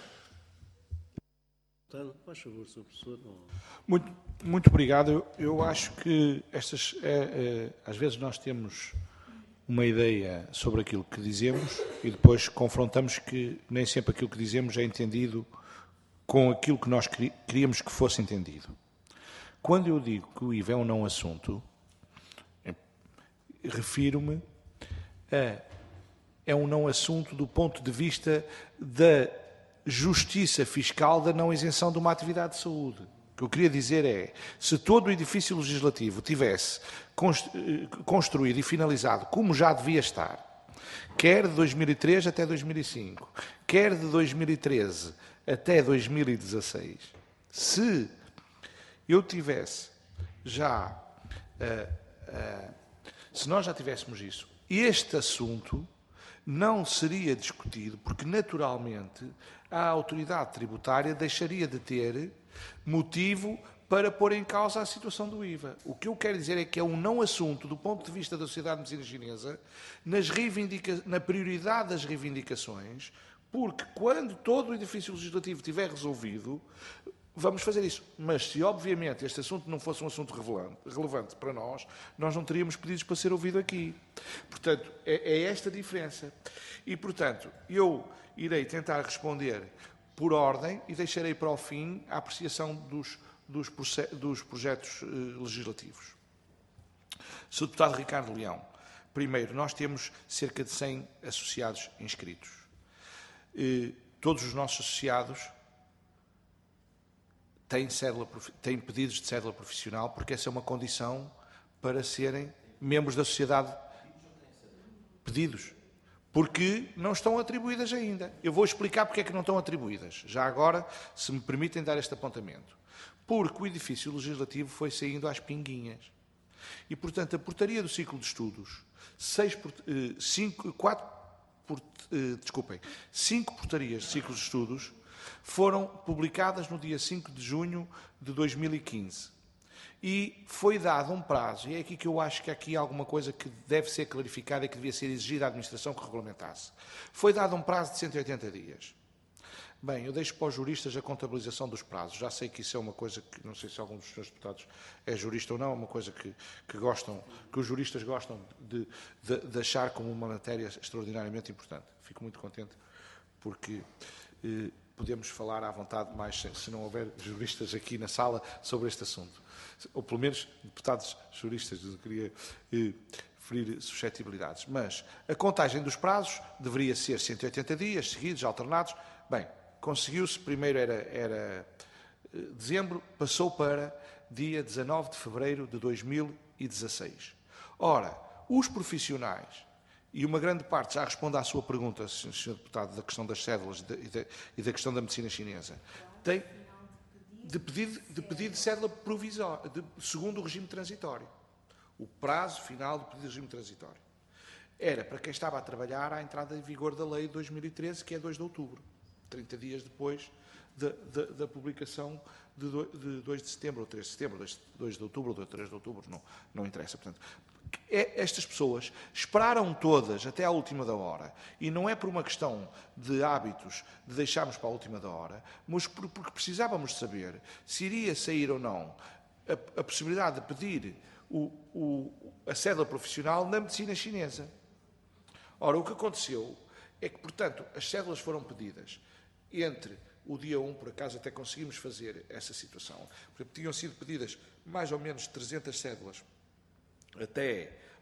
Faz favor, Sr. Professor. Muito obrigado. Eu acho que às vezes nós temos uma ideia sobre aquilo que dizemos e depois confrontamos que nem sempre aquilo que dizemos é entendido com aquilo que nós queríamos que fosse entendido. Quando eu digo que o IVA é um não assunto, refiro-me é um não assunto do ponto de vista da justiça fiscal da não isenção de uma atividade de saúde. O que eu queria dizer é, se todo o edifício legislativo tivesse construído e finalizado como já devia estar, quer de 2003 até 2005, quer de 2013 até 2016, se eu tivesse se nós já tivéssemos isso, este assunto não seria discutido, porque naturalmente a autoridade tributária deixaria de ter motivo para pôr em causa a situação do IVA. O que eu quero dizer é que é um não assunto do ponto de vista da Sociedade de Medicina Chinesa na prioridade das reivindicações, porque quando todo o edifício legislativo estiver resolvido, vamos fazer isso. Mas se, obviamente, este assunto não fosse um assunto relevante para nós não teríamos pedidos para ser ouvido aqui. Portanto, é esta a diferença. E, portanto, eu irei tentar responder por ordem e deixarei para o fim a apreciação dos projetos legislativos. Sr. Deputado Ricardo Leão, primeiro, nós temos cerca de 100 associados inscritos. Todos os nossos associados têm pedidos de cédula profissional, porque essa é uma condição para serem membros da sociedade. Pedidos. Porque não estão atribuídas ainda. Eu vou explicar porque é que não estão atribuídas. Já agora, se me permitem dar este apontamento. Porque o edifício legislativo foi saindo às pinguinhas. E, portanto, a portaria do ciclo de estudos, 5 portarias de ciclos de estudos foram publicadas no dia 5 de junho de 2015. E foi dado um prazo, e é aqui que eu acho que há aqui alguma coisa que deve ser clarificada e que devia ser exigida à administração que regulamentasse. Foi dado um prazo de 180 dias. Bem, eu deixo para os juristas a contabilização dos prazos. Já sei que isso é uma coisa que, não sei se algum dos senhores deputados é jurista ou não, é uma coisa que os juristas gostam de achar como uma matéria extraordinariamente importante. Fico muito contente porque podemos falar à vontade, mais se não houver juristas aqui na sala sobre este assunto. Ou pelo menos deputados juristas, eu queria referir suscetibilidades. Mas a contagem dos prazos deveria ser 180 dias, seguidos, alternados. Bem, conseguiu-se, primeiro era dezembro, passou para dia 19 de fevereiro de 2016. Ora, os profissionais, e uma grande parte já responde à sua pergunta, Sr. Deputado, da questão das cédulas e da questão da medicina chinesa, tem de pedido de cédula provisória, segundo o regime transitório. O prazo final do pedido de regime transitório. Era para quem estava a trabalhar à entrada em vigor da lei de 2013, que é 2 de outubro, 30 dias depois da publicação de 2 de setembro ou 3 de setembro, 2 de outubro ou 3 de outubro, não interessa. Portanto, estas pessoas esperaram todas até à última da hora, e não é por uma questão de hábitos de deixarmos para a última da hora, mas porque precisávamos saber se iria sair ou não a possibilidade de pedir a cédula profissional na medicina chinesa. Ora, o que aconteceu é que, portanto, as cédulas foram pedidas entre o dia 1, por acaso até conseguimos fazer essa situação, porque tinham sido pedidas mais ou menos 300 cédulas até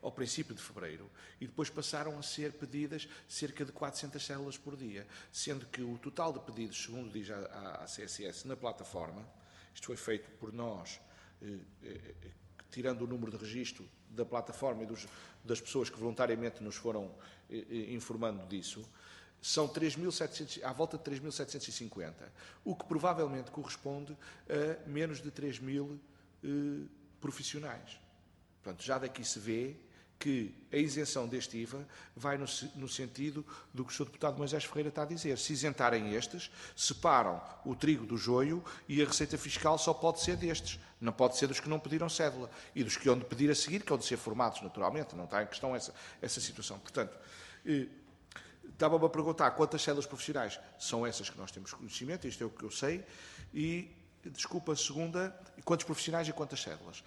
ao princípio de fevereiro, e depois passaram a ser pedidas cerca de 400 células por dia, sendo que o total de pedidos, segundo diz a CSS, na plataforma, isto foi feito por nós, tirando o número de registro da plataforma e das pessoas que voluntariamente nos foram informando disso, são 3.700, à volta de 3.750, o que provavelmente corresponde a menos de 3.000 profissionais. Portanto, já daqui se vê que a isenção deste IVA vai no sentido do que o Sr. Deputado Moisés Ferreira está a dizer. Se isentarem estes, separam o trigo do joio e a receita fiscal só pode ser destes. Não pode ser dos que não pediram cédula e dos que hão de pedir a seguir, que hão de ser formados naturalmente. Não está em questão essa situação. Portanto, estava-me a perguntar quantas cédulas profissionais são essas que nós temos conhecimento, isto é o que eu sei, e, desculpa, a segunda, quantos profissionais e quantas cédulas?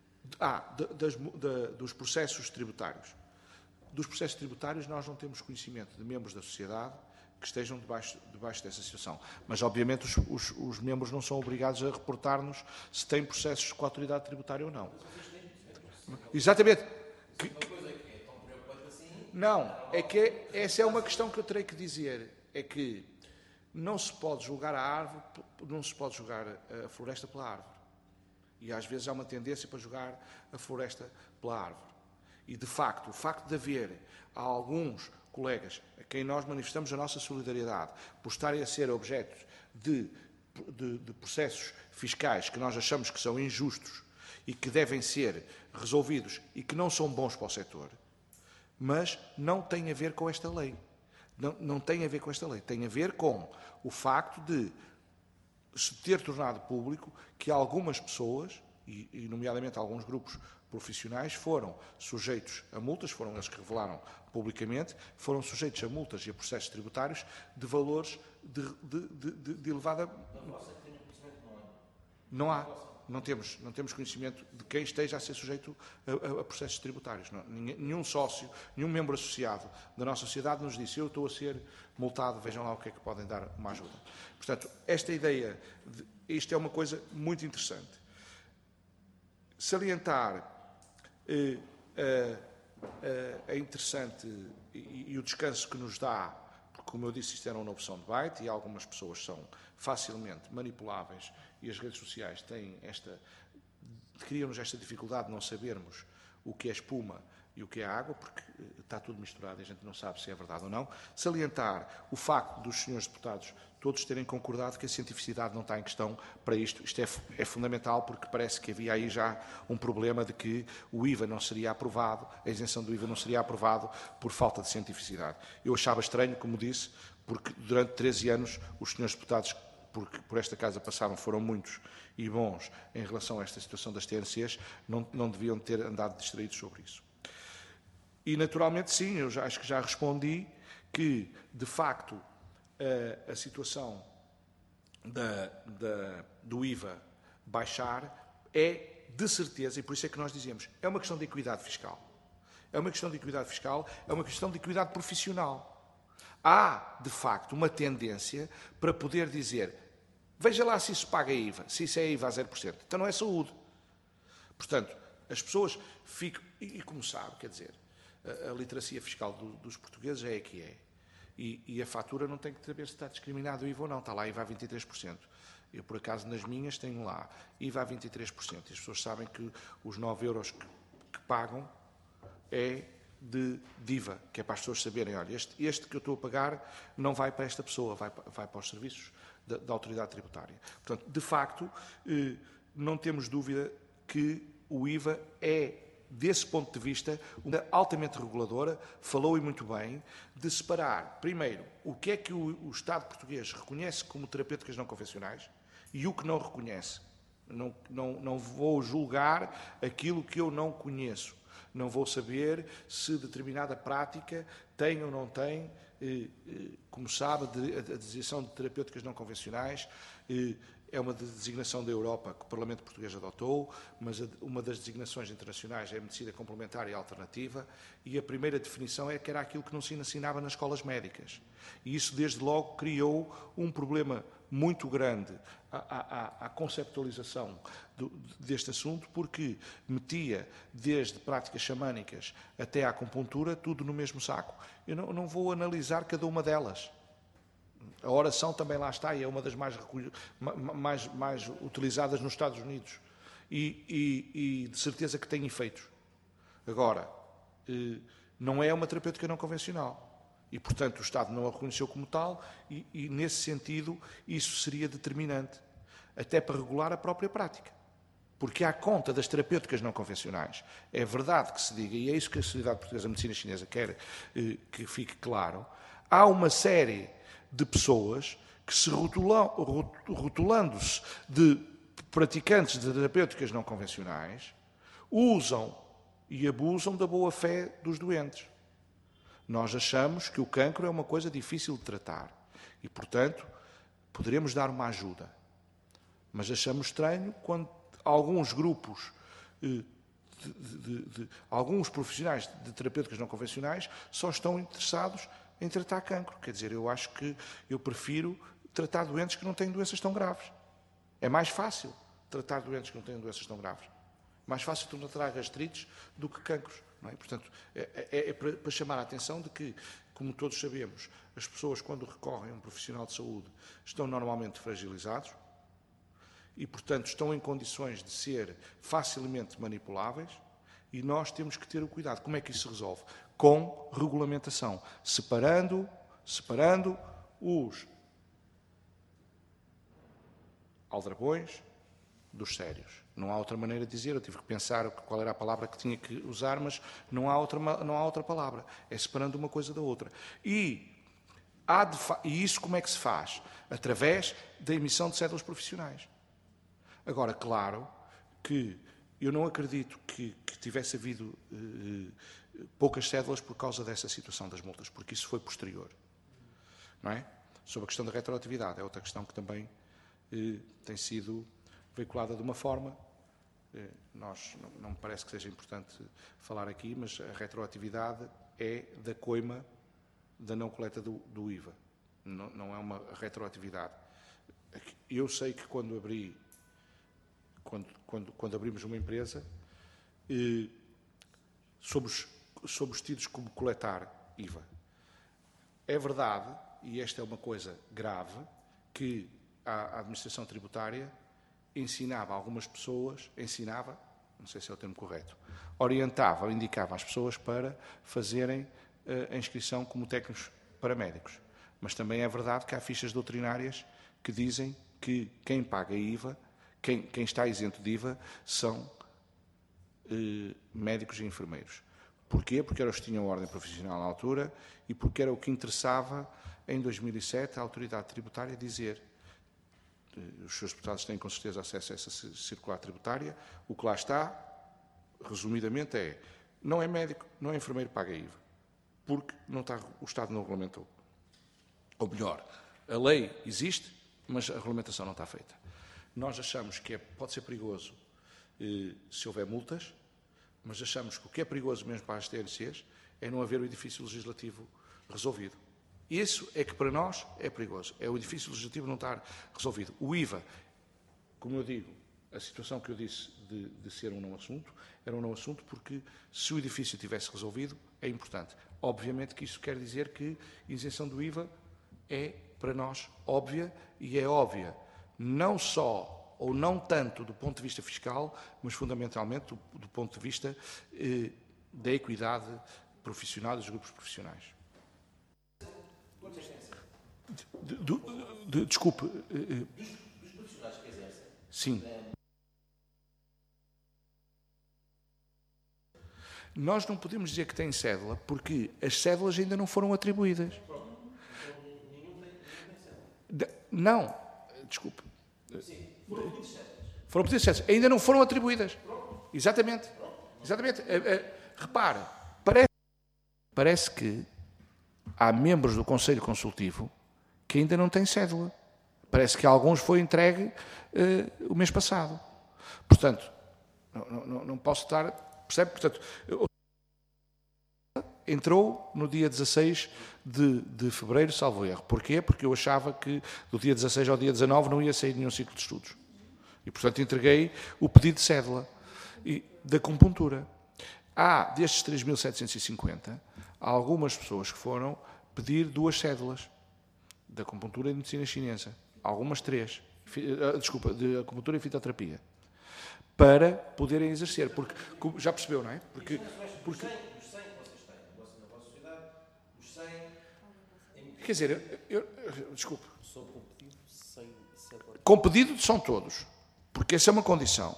Dos processos tributários. Dos processos tributários nós não temos conhecimento de membros da sociedade que estejam debaixo dessa situação. Mas, obviamente, os membros não são obrigados a reportar-nos se têm processos com a autoridade tributária ou não. Exatamente. Não, é que essa é uma questão que eu terei que dizer. É que não se pode julgar a árvore, não se pode julgar a floresta pela árvore. E às vezes há uma tendência para julgar a floresta pela árvore. E, de facto, o facto de haver alguns colegas a quem nós manifestamos a nossa solidariedade por estarem a ser objeto de processos fiscais que nós achamos que são injustos e que devem ser resolvidos e que não são bons para o setor, mas não tem a ver com esta lei. Não tem a ver com esta lei. Tem a ver com o facto de se ter tornado público que algumas pessoas, e nomeadamente alguns grupos profissionais, foram sujeitos a multas, foram eles que revelaram publicamente, foram sujeitos a multas e a processos tributários de valores de elevada... Não há. Não temos conhecimento de quem esteja a ser sujeito a processos tributários. Nenhum sócio, nenhum membro associado da nossa sociedade nos disse: eu estou a ser multado, vejam lá o que é que podem dar uma ajuda. Portanto, esta ideia, isto é uma coisa muito interessante. Salientar é interessante e o descanso que nos dá, porque, como eu disse, isto era uma opção de byte e algumas pessoas são facilmente manipuláveis e as redes sociais criam-nos esta dificuldade de não sabermos o que é espuma e o que é água, porque está tudo misturado e a gente não sabe se é verdade ou não. Salientar o facto dos senhores deputados todos terem concordado que a cientificidade não está em questão para isto. Isto é fundamental, porque parece que havia aí já um problema de que o IVA não seria aprovado, a isenção do IVA não seria aprovado por falta de cientificidade. Eu achava estranho, como disse, porque durante 13 anos os senhores deputados por esta casa passaram, foram muitos e bons em relação a esta situação das TNCs, não deviam ter andado distraídos sobre isso. E, naturalmente, sim, eu acho que já respondi que, de facto, a situação do IVA baixar é, de certeza, e por isso é que nós dizemos, é uma questão de equidade fiscal. É uma questão de equidade fiscal, é uma questão de equidade profissional. Há, de facto, uma tendência para poder dizer: veja lá se isso paga IVA, se isso é IVA a 0%. Então não é saúde. Portanto, as pessoas ficam... E como sabe, quer dizer, a literacia fiscal dos portugueses é a que é. E a fatura não tem que saber se está discriminado o IVA ou não. Está lá IVA a 23%. Eu, por acaso, nas minhas tenho lá IVA a 23%. E as pessoas sabem que os 9 euros que pagam é de IVA, que é para as pessoas saberem: olha, este que eu estou a pagar não vai para esta pessoa, vai para os serviços da autoridade tributária. Portanto, de facto, não temos dúvida que o IVA é, desse ponto de vista, uma altamente reguladora. Falou, e muito bem, de separar, primeiro, o que é que o Estado português reconhece como terapêuticas não convencionais e o que não reconhece. Não vou julgar aquilo que eu não conheço. Não vou saber se determinada prática tem ou não tem, como sabe, a designação de terapêuticas não convencionais é uma designação da Europa que o Parlamento português adotou, mas uma das designações internacionais é a medicina complementar e alternativa, e a primeira definição é que era aquilo que não se ensinava nas escolas médicas. E isso, desde logo, criou um problema muito grande à conceptualização deste assunto, porque metia desde práticas xamânicas até à acupuntura tudo no mesmo saco. Eu não vou analisar cada uma delas. A oração também lá está e é uma das mais utilizadas nos Estados Unidos e de certeza que tem efeitos. Agora, não é uma terapêutica não convencional. E, portanto, o Estado não a reconheceu como tal e, nesse sentido, isso seria determinante, até para regular a própria prática. Porque, à conta das terapêuticas não convencionais, é verdade que se diga, e é isso que a Sociedade Portuguesa de Medicina Chinesa quer que fique claro, há uma série de pessoas que, se rotulando-se de praticantes de terapêuticas não convencionais, usam e abusam da boa-fé dos doentes. Nós achamos que o cancro é uma coisa difícil de tratar e, portanto, poderemos dar uma ajuda. Mas achamos estranho quando alguns grupos, alguns profissionais de terapêuticas não convencionais só estão interessados em tratar cancro. Quer dizer, eu acho que eu prefiro tratar doentes que não têm doenças tão graves. É mais fácil tratar doentes que não têm doenças tão graves. Mais fácil tratar gastrites do que cancros. Não é? Portanto, é para chamar a atenção de que, como todos sabemos, as pessoas, quando recorrem a um profissional de saúde, estão normalmente fragilizados e, portanto, estão em condições de ser facilmente manipuláveis e nós temos que ter o cuidado. Como é que isso se resolve? Com regulamentação, separando os aldrabões dos sérios. Não há outra maneira de dizer, eu tive que pensar qual era a palavra que tinha que usar, mas não há outra palavra. É separando uma coisa da outra. E isso como é que se faz? Através da emissão de cédulas profissionais. Agora, claro que eu não acredito que tivesse havido poucas cédulas por causa dessa situação das multas, porque isso foi posterior. Não é? Sobre a questão da retroatividade, é outra questão que também tem sido veiculada de uma forma, não me parece que seja importante falar aqui, mas a retroatividade é da coima da não coleta do IVA. Não é uma retroatividade. Eu sei que quando abrimos uma empresa, somos tidos como coletar IVA. É verdade, e esta é uma coisa grave, que a administração tributária ensinava algumas pessoas, não sei se é o termo correto, orientava ou indicava às pessoas para fazerem a inscrição como técnicos paramédicos. Mas também é verdade que há fichas doutrinárias que dizem que quem paga IVA, quem está isento de IVA, são médicos e enfermeiros. Porquê? Porque eram os que tinham ordem profissional na altura e porque era o que interessava, em 2007, a autoridade tributária dizer: os seus deputados têm com certeza acesso a essa circular tributária, o que lá está, resumidamente, não é médico, não é enfermeiro, paga IVA, porque o Estado não regulamentou. Ou melhor, a lei existe, mas a regulamentação não está feita. Nós achamos que pode ser perigoso se houver multas, mas achamos que o que é perigoso mesmo para as TNCs é não haver o edifício legislativo resolvido. Isso é que para nós é perigoso, é o edifício legislativo não estar resolvido. O IVA, como eu digo, a situação que eu disse de ser um não assunto, era um não assunto porque se o edifício tivesse resolvido, é importante. Obviamente que isso quer dizer que a isenção do IVA é, para nós, óbvia, e é óbvia não só ou não tanto do ponto de vista fiscal, mas fundamentalmente do ponto de vista da equidade profissional dos grupos profissionais. Desculpe. Dos profissionais que exercem? Sim. Nós não podemos dizer que têm cédula, porque as cédulas ainda não foram atribuídas. Nenhum tem cédula? Não, desculpe. Sim, foram pedidas cédulas. Foram pedidas cédulas, ainda não foram atribuídas. Exatamente. Exatamente. Repare, parece que há membros do Conselho Consultivo que ainda não têm cédula. Parece que alguns foi entregue o mês passado. Portanto, não posso estar... Percebe? Portanto, entrou no dia 16 de fevereiro, salvo erro. Porquê? Porque eu achava que do dia 16 ao dia 19 não ia sair nenhum ciclo de estudos. E, portanto, entreguei o pedido de cédula da acupuntura. Destes 3.750, há algumas pessoas que foram pedir 2 cédulas de acupuntura e de medicina chinesa. Algumas 3. De acupuntura e fitoterapia. Para poderem exercer. Porque, já percebeu, não é? Porque quer dizer, desculpe. Com pedido são todos, porque essa é uma condição.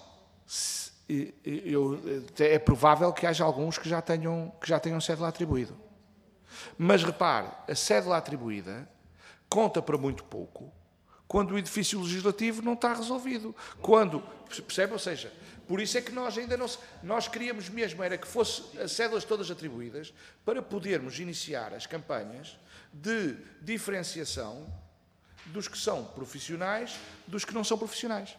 É provável que haja alguns que já tenham cédula atribuído. Mas repare, a cédula atribuída conta para muito pouco quando o edifício legislativo não está resolvido. Percebe? Ou seja, por isso é que nós ainda não... Nós queríamos mesmo era que fossem as cédulas todas atribuídas para podermos iniciar as campanhas de diferenciação dos que são profissionais dos que não são profissionais.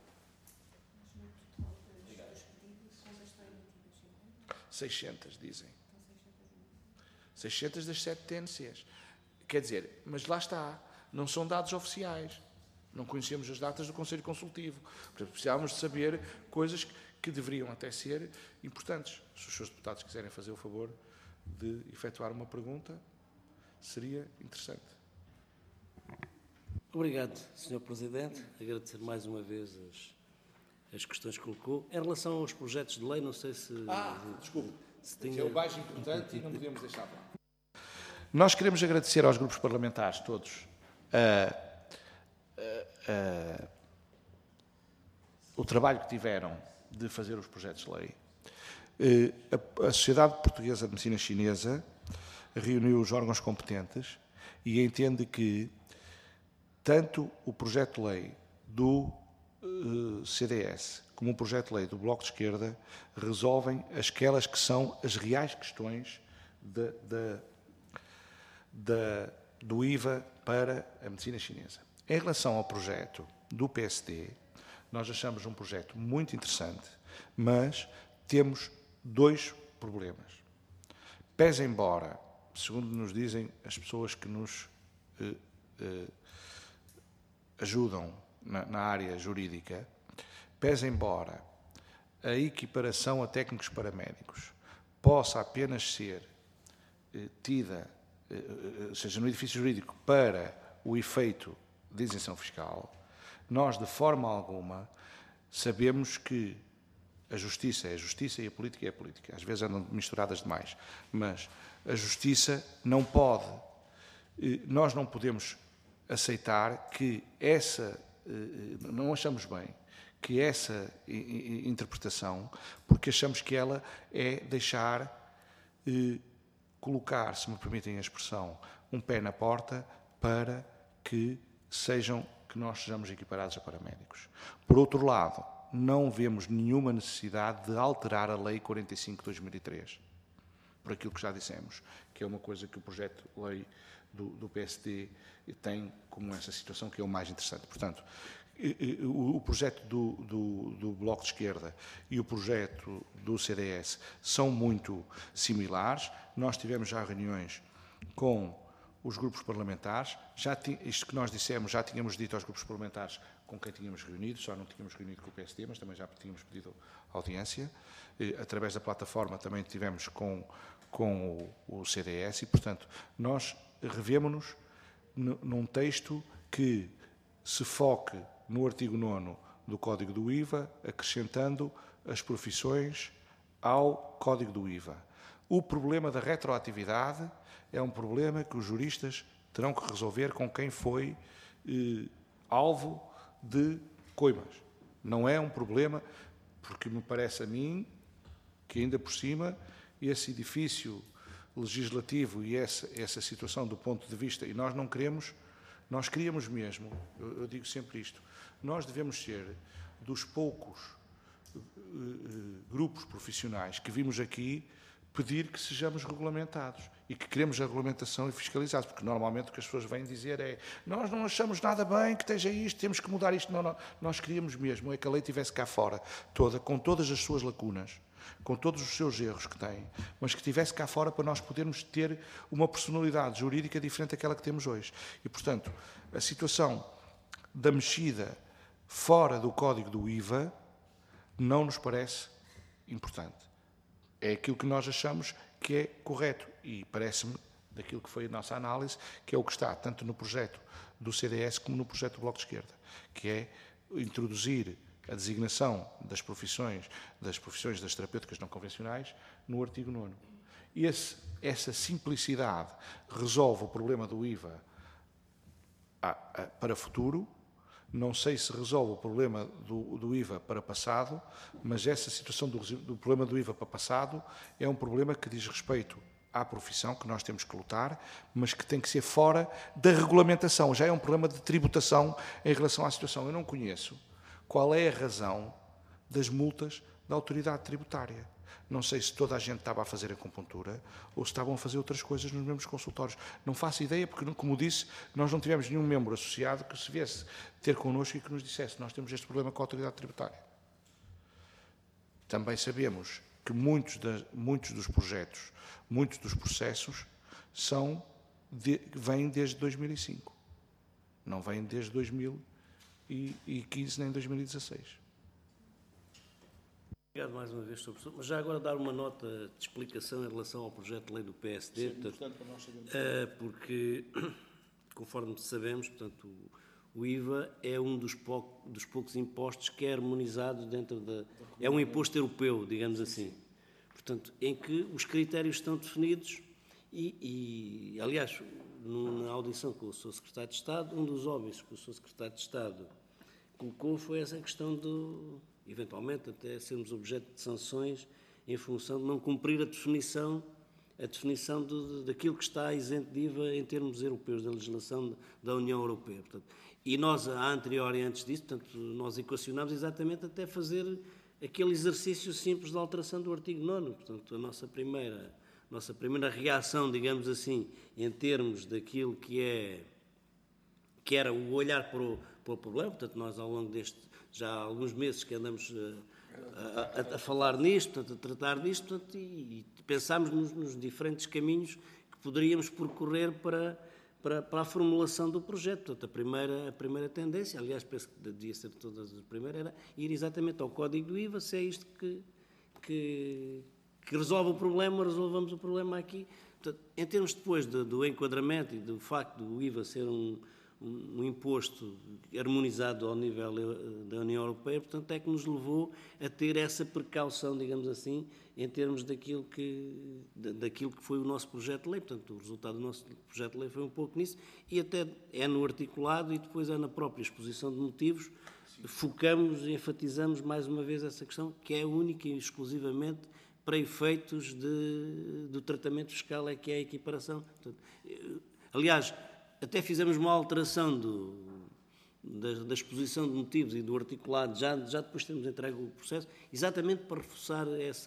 600, dizem. 600 das 7 TNCs. Quer dizer, mas lá está, não são dados oficiais. Não conhecemos as datas do Conselho Consultivo. Portanto, precisávamos de saber coisas que deveriam até ser importantes. Se os seus deputados quiserem fazer o favor de efetuar uma pergunta, seria interessante. Obrigado, Sr. Presidente. Agradecer mais uma vez as questões que colocou. Em relação aos projetos de lei, não sei se... Desculpe. Se tinha... Que é o mais importante e não podemos deixar de lado. Nós queremos agradecer aos grupos parlamentares todos o trabalho que tiveram de fazer os projetos de lei. A Sociedade Portuguesa de Medicina Chinesa reuniu os órgãos competentes e entende que tanto o projeto de lei do CDS como o projeto de lei do Bloco de Esquerda resolvem aquelas que são as reais questões do IVA para a medicina chinesa. Em relação ao projeto do PSD, nós achamos um projeto muito interessante, mas temos 2 problemas. Pese embora, segundo nos dizem as pessoas que nos ajudam na área jurídica, pese embora a equiparação a técnicos paramédicos possa apenas ser tida, ou seja, no edifício jurídico, para o efeito de isenção fiscal, nós, de forma alguma, sabemos que a justiça é a justiça e a política é a política. Às vezes andam misturadas demais, mas a justiça não pode, nós não podemos aceitar que não achamos bem que essa interpretação, porque achamos que ela é deixar colocar, se me permitem a expressão, um pé na porta para que nós sejamos equiparados a paramédicos. Por outro lado, não vemos nenhuma necessidade de alterar a Lei 45/2003, por aquilo que já dissemos, que é uma coisa que o projeto de lei do PSD tem como essa situação, que é o mais interessante. Portanto, o projeto do Bloco de Esquerda e o projeto do CDS são muito similares. Nós tivemos já reuniões com os grupos parlamentares. Isto que nós dissemos, já tínhamos dito aos grupos parlamentares com quem tínhamos reunido, só não tínhamos reunido com o PSD, mas também já tínhamos pedido audiência. Através da plataforma também tivemos com o CDS e, portanto, nós revemo-nos num texto que se foque no artigo 9º do Código do IVA, acrescentando as profissões ao Código do IVA. O problema da retroatividade é um problema que os juristas terão que resolver com quem foi alvo de coimas. Não é um problema, porque me parece a mim que ainda por cima esse edifício legislativo e essa situação do ponto de vista, e nós não queremos, nós queríamos mesmo, eu digo sempre isto, nós devemos ser dos poucos grupos profissionais que vimos aqui pedir que sejamos regulamentados e que queremos a regulamentação e fiscalizados, porque normalmente o que as pessoas vêm dizer é nós não achamos nada bem que esteja isto, temos que mudar isto. Não, nós queríamos mesmo é que a lei estivesse cá fora, toda, com todas as suas lacunas, com todos os seus erros que tem, mas que estivesse cá fora para nós podermos ter uma personalidade jurídica diferente daquela que temos hoje. E, portanto, a situação da mexida fora do código do IVA não nos parece importante. É aquilo que nós achamos que é correto e parece-me, daquilo que foi a nossa análise, que é o que está tanto no projeto do CDS como no projeto do Bloco de Esquerda, que é introduzir a designação das profissões das terapêuticas não convencionais no artigo 9º. Essa simplicidade resolve o problema do IVA para futuro. Não sei se resolve o problema do IVA para passado, mas essa situação do problema do IVA para passado é um problema que diz respeito à profissão, que nós temos que lutar, mas que tem que ser fora da regulamentação. Já é um problema de tributação em relação à situação. Eu não conheço qual é a razão das multas da autoridade tributária. Não sei se toda a gente estava a fazer acupuntura ou se estavam a fazer outras coisas nos mesmos consultórios. Não faço ideia, porque, como disse, nós não tivemos nenhum membro associado que se viesse ter connosco e que nos dissesse: nós temos este problema com a autoridade tributária. Também sabemos que muitos dos projetos, muitos dos processos vêm desde 2005. Não vêm desde 2015 nem 2016. Obrigado mais uma vez, Sr. Professor. Mas já agora dar uma nota de explicação em relação ao projeto de lei do PSD. Sim, portanto, para nós sabermos. Porque, conforme sabemos, portanto, o IVA é um dos poucos impostos que é harmonizado dentro da... É um imposto europeu, digamos assim. Portanto, em que os critérios estão definidos e aliás, na audição com o Sr. Secretário de Estado, um dos óbvios que o Sr. Secretário de Estado colocou foi essa questão de, eventualmente, até sermos objeto de sanções em função de não cumprir a definição daquilo que está isento de IVA em termos europeus, da legislação da União Europeia. Portanto, e nós, a anterior e antes disso, portanto, nós equacionámos exatamente até fazer aquele exercício simples de alteração do artigo 9º. Portanto, a nossa primeira reação, digamos assim, em termos daquilo que era o olhar para o problema. Portanto, nós, ao longo já há alguns meses que andamos a falar nisto, portanto, a tratar disto, portanto, e pensámos nos diferentes caminhos que poderíamos percorrer para a formulação do projeto. Portanto, a primeira tendência, aliás, penso que devia ser todas a primeira, era ir exatamente ao Código do IVA, se é isto que resolve o problema, resolvamos o problema aqui. Portanto, em termos depois do enquadramento e do facto do IVA ser um imposto harmonizado ao nível da União Europeia, portanto, é que nos levou a ter essa precaução, digamos assim, em termos daquilo que foi o nosso projeto de lei. Portanto, o resultado do nosso projeto de lei foi um pouco nisso, e até é no articulado e depois é na própria exposição de motivos, focamos e enfatizamos mais uma vez essa questão, que é única e exclusivamente para efeitos do tratamento fiscal, é que é a equiparação. Portanto, aliás, até fizemos uma alteração da exposição de motivos e do articulado, já depois temos entregue o processo, exatamente para reforçar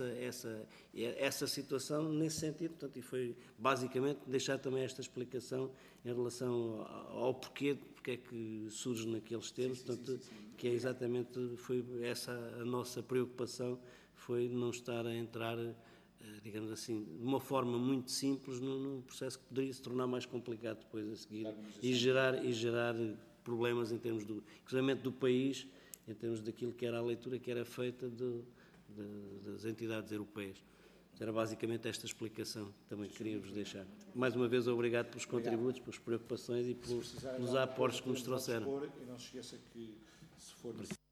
essa situação nesse sentido. Portanto, e foi basicamente deixar também esta explicação em relação ao porque é que surge naqueles termos, portanto, que é exatamente, foi essa a nossa preocupação, foi não estar a entrar, digamos assim, de uma forma muito simples num processo que poderia se tornar mais complicado depois a seguir e gerar problemas em termos do cruzamento do país, em termos daquilo que era a leitura que era feita das entidades europeias. Era basicamente esta explicação que também queria-vos deixar. Mais uma vez, obrigado pelos contributos, pelas preocupações e pelos aportes que nos trouxeram. E não se esqueça que, se for